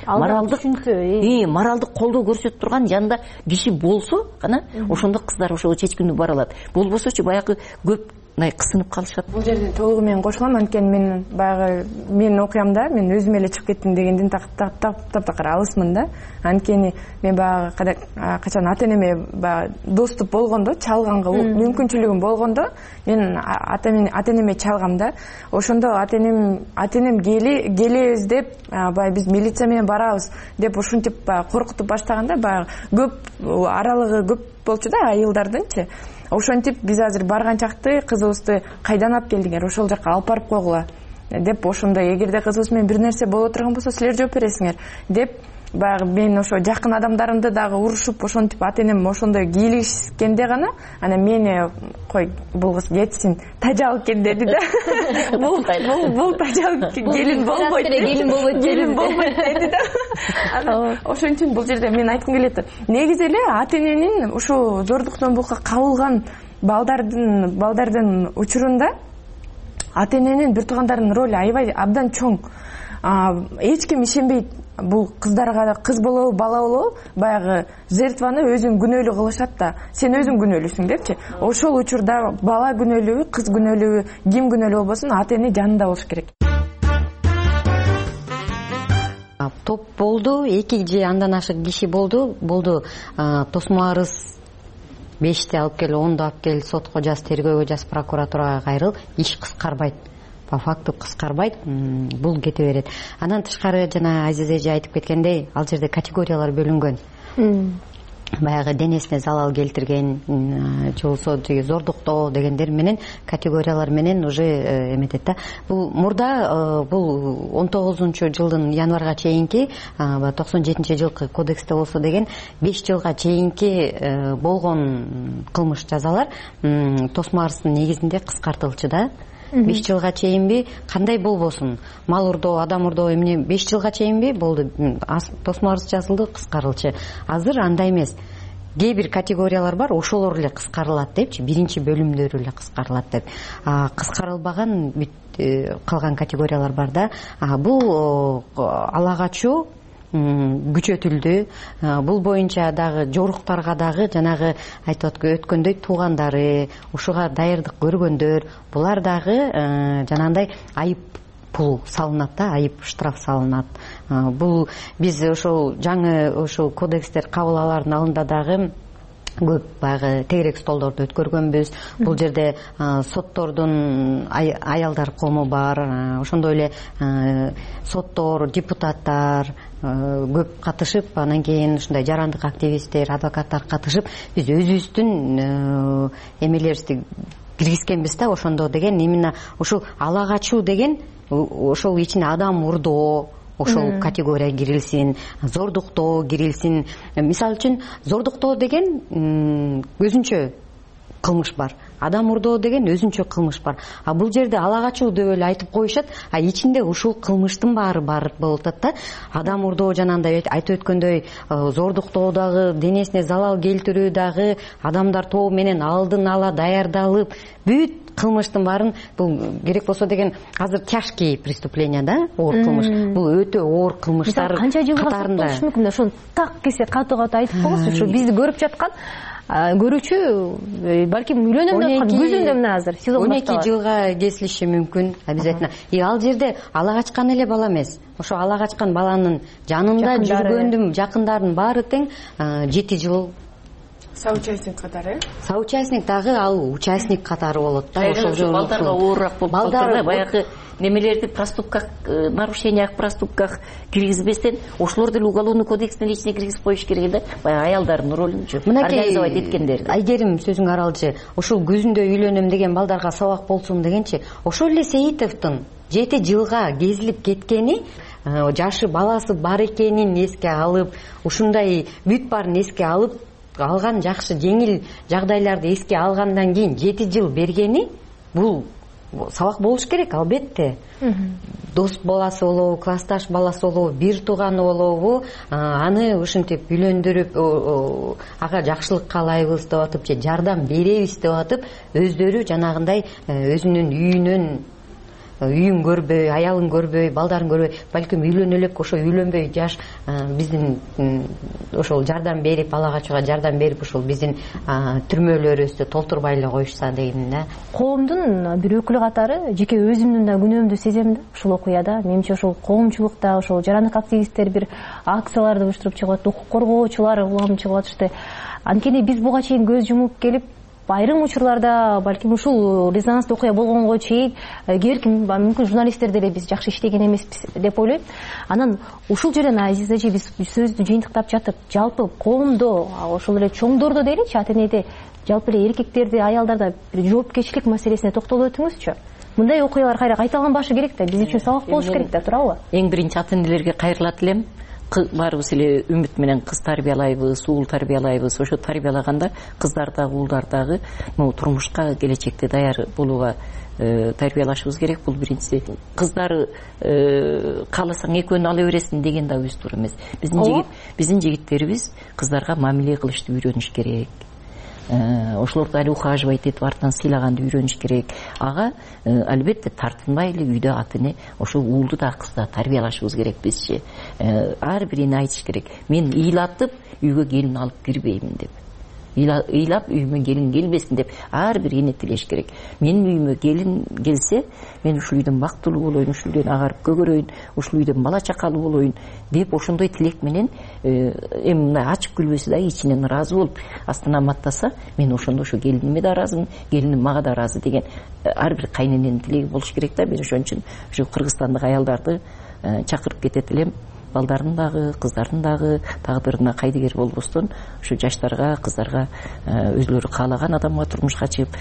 S24: моралдык колдоо көрсөтүп турган жанында киши болсо гана ошондо кыздар ошого чечкиндүү бара алат. Болбосочу баягы көп кысынып калышат.
S4: Бул жерде толугу менен кошулам. Анткени мен баягы менин окуямда мен өзүм эле чыгып кеттим дегенден таптакыр алысмын да. Анткени мен баягы качан ата энеме баягы доступ болгондо, чалганга мүмкүнчүлүгүм болгондо, мен ата энеме чалгам да. Ошондо ата энем келебиз деп, баягы биз милиция менен барабыз деп ушинтип коркутуп баштаганда баягы көп аралыгы көп болчу да айылдардынчы. Ошентип биз азыр барган чакты кызыбызды кайдан алып келдиңер, ошол жака алып барып койгула деп, ошондой эгерде кызыбыз менен бир нерсе боло турган болсо силер жооп бересиңер деп, баягы мен ошо жакын адамдарымды дагы урушуп ошентип ата энем ошондой кийлигишкенде гана анан мени кой бул кыз кетсин, тажал экен деди да. Бул тажал келин болбойт деди да. Ошон үчүн бул жерде мен айткым келет, негизи эле ата эненин ушу зордуктон букка кабылган балдардын учурунда ата эненин бир туугандарынын ролу аябай абдан чоң. Эч ким ишенбейт бул кыздарга, кыз болобу бала болобу, баягы жертваны өзүң күнөөлүү кылышат да. Сен өзүң күнөөлүүсүң депчи. Ошол учурда бала күнөөлүүбү, кыз күнөөлүүбү, ким күнөөлүү болбосун ата эне жанында болуш керек.
S3: Топ болду, 2 же андан ашык киши болду. Тосмо арыз 5-те алып кел, 10-ду алып кел, сотко жаз, тергөөгө жаз, прокуратурага кайрыл, иш кыскарбайт. По факту кыскарбайт, бул кете берет. Андан тышкары жана Азиз эже айтып кеткендей, ал жерде категориялар бөлүнгөн. Баягы денесине залал келтирген, же болбосо зордуктоо дегендер менен категориялар менен уже эметет да. Бул мурда бул 19-жылдын январга чейинки 97-жылкы кодексте болсо деген 5 жылга чейинки болгон кылмыш жазалар тосмо арыздын негизинде кыскартылчу да. 5 жылга чейинби, кандай болбосун, мал урдоо, адам урдоо эмне 5 жылга чейинби болду, тосмо арыз жазылды, кыскарылчу. Азыр андай эмес. Кээ бир категориялар бар, ошолор эле кыскарылат депчи, биринчи бөлүмдөрү эле кыскарылат деп. Кыскарылбаган калган категориялар бар да. Бул ала качуу күчөтүлдү. Бул боюнча дагы жоруктарга дагы жанагы айтып өткөндөй туугандары, ушуга даярдык көргөндөр, булар дагы жанагындай айып пул салынат да, айып штраф салынат. Бул биз ошол жаңы ошол кодекстер кабыл алаардын алдында дагы көп баягы тегерек столдорду өткөргөнбүз. Бул жерде соттордун аялдар кому бар, ошондой эле соттор, депутаттар көп катышып, анан кийин ушундай жарандык активисттер, адвокаттар катышып, биз өзүбүздүн эмелерибизди киргизгенбиз да. Ошондо деген именно ушул ала качуу деген ошол ичине адам урдоо, ошол категория кирилсин, зордуктоо кирилсин. Мисалы үчүн зордуктоо деген өзүнчө кылмыш бар. Адам урдоо деген өзүнчө кылмыш бар. Бул жерде ала качуу деп эле айтып коюшат, ичинде ушул кылмыштын баары бар болуп атат да. Адам урдоо жанагындай айтып өткөндөй зордуктоо дагы, денесине залал келтирүү дагы, адамдар тобу менен алдын ала даярдалып, бүт кылмыштын баарын, бул керек болсо деген азыр тяжкий преступление да, оор кылмыш. Бул өтө оор кылмыштар катарында. Канча жыл мүмкүн так кесе катуу айтып коесуз, ушу бизди көрүп жаткан көрүүчү балким үйлөнөм деп аткан көзүмдө мына азыр сезон башталат. 12 жылга кесилиши мүмкүн обязательно. Ал жерде ала качкан эле бала эмес. Ошо ала качкан баланын жанында жүргөндүм жакындардын баары тең 7 жыл
S4: соучастник катары
S3: соучастник дагы ал участник катары болот да.
S24: Ошол жолу балдарга оорураак болуп калса да, баягы немелерди проступках, нарушениях, проступках киргизбестен ошолор деле уголовный кодекстин ичине киргизип коюш керек да, баягы аялдардын ролунчу организовать эткендерди.
S3: Айгерим сөзүңө аралчы, ушул көзүндө үйлөнөм деген балдарга сабак болсун дегенчи, ошол эле Сейитовдун 7 жылга кезилип кеткени, жашы баласы бар экенин эске алып, ушундай бүт баарын эске алып, алган жакшы жеңил жагдайларды эске алгандан кийин 7 жыл бергени, бул сабак болуш керек албетте. Дос баласы болобу, классташ баласы болобу, бир тууганы болобу, аны ушинтип үйлөндүрүп, ага жакшылык каалайбыз деп атып же жардам беребиз деп атып, өздөрү жанагындай өзүнүн үйүн көрбөй, аялын көрбөй, балдарын көрбөй, балким үйлөнө элек ошо үйлөнбөй жаш биздин ошол жардам берип, алага чыга жардам берип, ошол биздин түрмөлөрүбүздү толтурбай эле коюшса дейм да.
S19: Коомдун бир өкүлү катары жеке өзүмдүн да күнөөмдү сезем да ушул окуяда. Менимче ошол коомчулукта ошол жарандык активисттер бир акцияларды уюштуруп чыгып, укук коргоочулар улам чыгып атышты. Анткени биз буга чейин көз жумуп келип, айрым учурларда балким ушул резонанстуу окуя болгонго чейин кээ ким, мүмкүн журналисттер деле биз жакшы иштеген эмеспиз деп ойлойм. Анан ушул жерден Азиз эже биз сөздү жыйынтыктап жатып, жалпы коомдо, ошол эле чоңдордо дейличи, ата энеде, жалпы эле эркектерде, аялдарда бир жоопкерчилик маселесине токтолуп өтүңүзчү. Мындай окуялар кайра кайталанбашы керек да, биз үчүн сабак болуш керек да, туурабы?
S24: Эң биринчи ата энелерге кайрылат элем. Баарыбыз эле үмүт менен кыз тарбиялайбыз, уул тарбиялайбыз. Ошо тарбиялаганда кыздар дагы, уулдар дагы турмушка, келечекте даяр болууга тарбиялашыбыз керек. Бул биринчиси. Кыздар кааласаң экөөнү ала бересиң деген да өз туура эмес. Биздин жигиттерибиз кыздарга мамиле кылышты үйрөнүш керек. Ошолорду али ухаживать этип артынан сыйлаганды үйрөнүш керек. Ага албетте тартынбай эле үйдө ата эне ошо уулду да кызды да тарбиялашыбыз керек бизчи. Ар бирине айтыш керек. Мен ыйлатып үйгө келин алып кирбеймин деп. Ыйлап үйүмө келин келбесин деп ар бир эне тилеш керек. Менин үйүмө келин келсе, мен ушул үйдөн бактылуу болоюн, ушул үйдөн агарып көгөрөйүн, ушул үйдөн бала чакалуу болоюн деп ошондой тилек менен эми мындай ачып күлбөсө да ичинен ыраазы болуп астынан аттаса, мен ошондо ошо келиниме да ыраазымын, келиним мага да ыраазы деген ар бир кайнененин тилеги болуш керек да. Мен ошон үчүн ушу кыргызстандык аялдарды чакырып кетет элем. Балдардын дагы, кыздардын дагы тагдырына кайдыгер болбостон ушу жаштарга, кыздарга өзүлөрү каалаган адамга турмушка чыгып,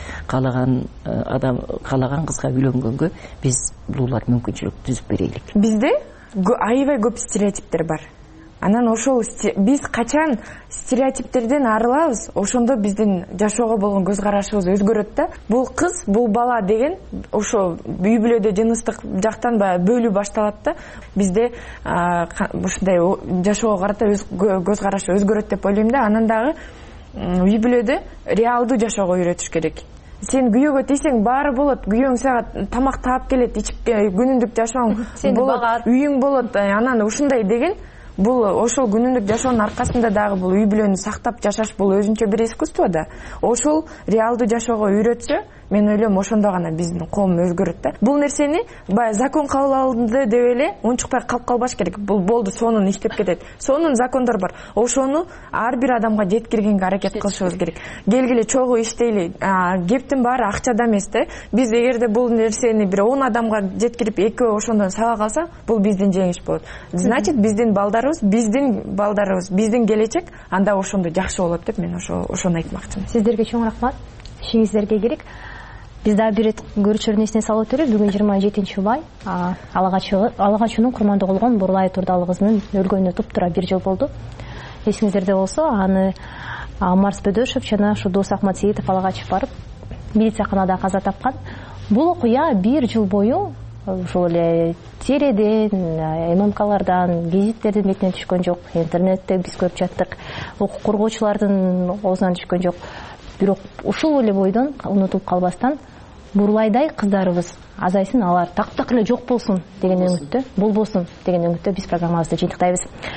S24: каалаган кызга үйлөнгөнгө биз булар мүмкүнчүлүк түзүп берелик.
S4: Бизде аябай көп стереотиптер бар. Анан ошол биз качан стереотиптерден арылабыз, ошондо биздин жашоого болгон көз карашыбыз өзгөрөт да. Бул кыз, бул бала деген ошо үй бүлөдө жыныстык жактан бөлүү башталат да. Бизде ушундай жашоого карата көз карашы өзгөрөт деп ойлойм да. Анан дагы үй бүлөдө реалдуу жашоого үйрөтүш керек. Сен күйөөгө тийсең баары болот, күйөөң сага тамак таап келет, ичип күнүндүк жашооң болот, үйүң болот, анан ушундай деген. Бул ошол күнүндүк жашоонун аркасында дагы бул үй бүлөнү сактап жашаш бул өзүнчө бир искусство да. Ошол реалдуу жашоого үйрөтсө, мен ойлойм ошондо гана биздин коом өзгөрөт да. Бул нерсени баягы закон кабыл алынды деп эле унчукпай калып калбаш керек. Бул болду, сонун иштеп кетет. Сонун закондор бар. Ошону ар бир адамга жеткиргенге аракет кылышыбыз керек. Келгиле чогуу иштейли. Кептин баары акчада эмес да. Биз эгерде бул нерсени бир 10 адамга жеткирип, экөө ошондон сабак алса, бул биздин жеңиш болот. Значит, биздин балдарыбыз, биздин келечек анда ошондо жакшы болот деп мен ошону айтмакчымын.
S19: Сиздерге чоң рахмат. Ишиңиздерге келик. Биз дагы бир рет көрүүчүлөрдүн эсине салып өтөлү. Бүгүн 27 май Алагачуунун курмандуу болгон Бурлай Турдалы кызынын өлгөнүнө туптура 1 жыл болду. Эсиңиздерде болсо, аны Марс Бөдөшев жана Дос Ахмат Сейитов Алагачып барып, милицияканада каза тапкан. Бул окуя 1 жыл бою ошол эле теледен, ММКлардан, гезиттердин бетине түшкөн жок, интернетте биз көрүп жаттык, укук коргоочулардын оозунан түшкөн жок. Бирок ушул эле бойдон унутулуп калбастан Бурлайдай кыздарыбыз азайсын, алар так эле жок болсун деген үмүттө, болбосун деген үмүттө биз программабызды жыйынтыктайбыз.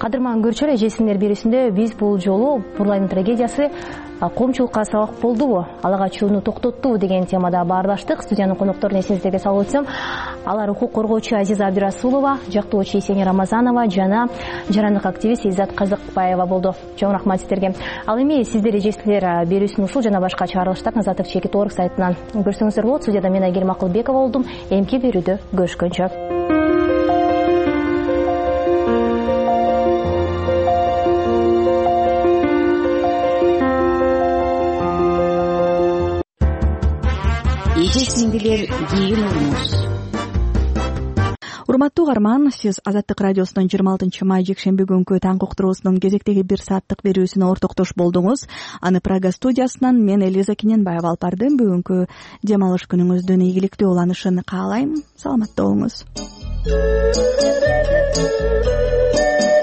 S19: кадырман көрчүлөр, эжесиңер берүүсүндө биз бул жолу Бурлайдын трагедиясы коомчулукка сабак болдубу, ала качууну токтоттубу деген темада баарлаштык. Студиянын конокторун эсиңизде салып өтсөм, алар укук коргоочу Азиза Абдырасулова, жактоочу Есения Рамазанова жана жарандык активист Иззат Казыкбаева болду. Чоң рахмат сиздерге. Ал эми сиздер эжесиңер берүүсүн ушул жана башка чыгарылыштар Назатов чекит орг сайтынан көрсөңүздөр болот. Студияда мен Айгерим Акылбекова болдум. Эмки берүүдө көрүшкөнчө.
S5: Эжесиңдилер кийин угуңуз.
S1: Урматтуу угарман, сиз Азаттык радиосунун 26 май жекшемби күнкү таңкы уктуруусунун кезектеги 1 сааттык берүүсүнө ортоктош болдуңуз. Аны Прага студиясынан мен Элиза Киненбаева алып бардым. Бүгүнкү дем алыш күнүңүздүн ийгиликтүү уланышын каалайм. Саламатта болуңуз.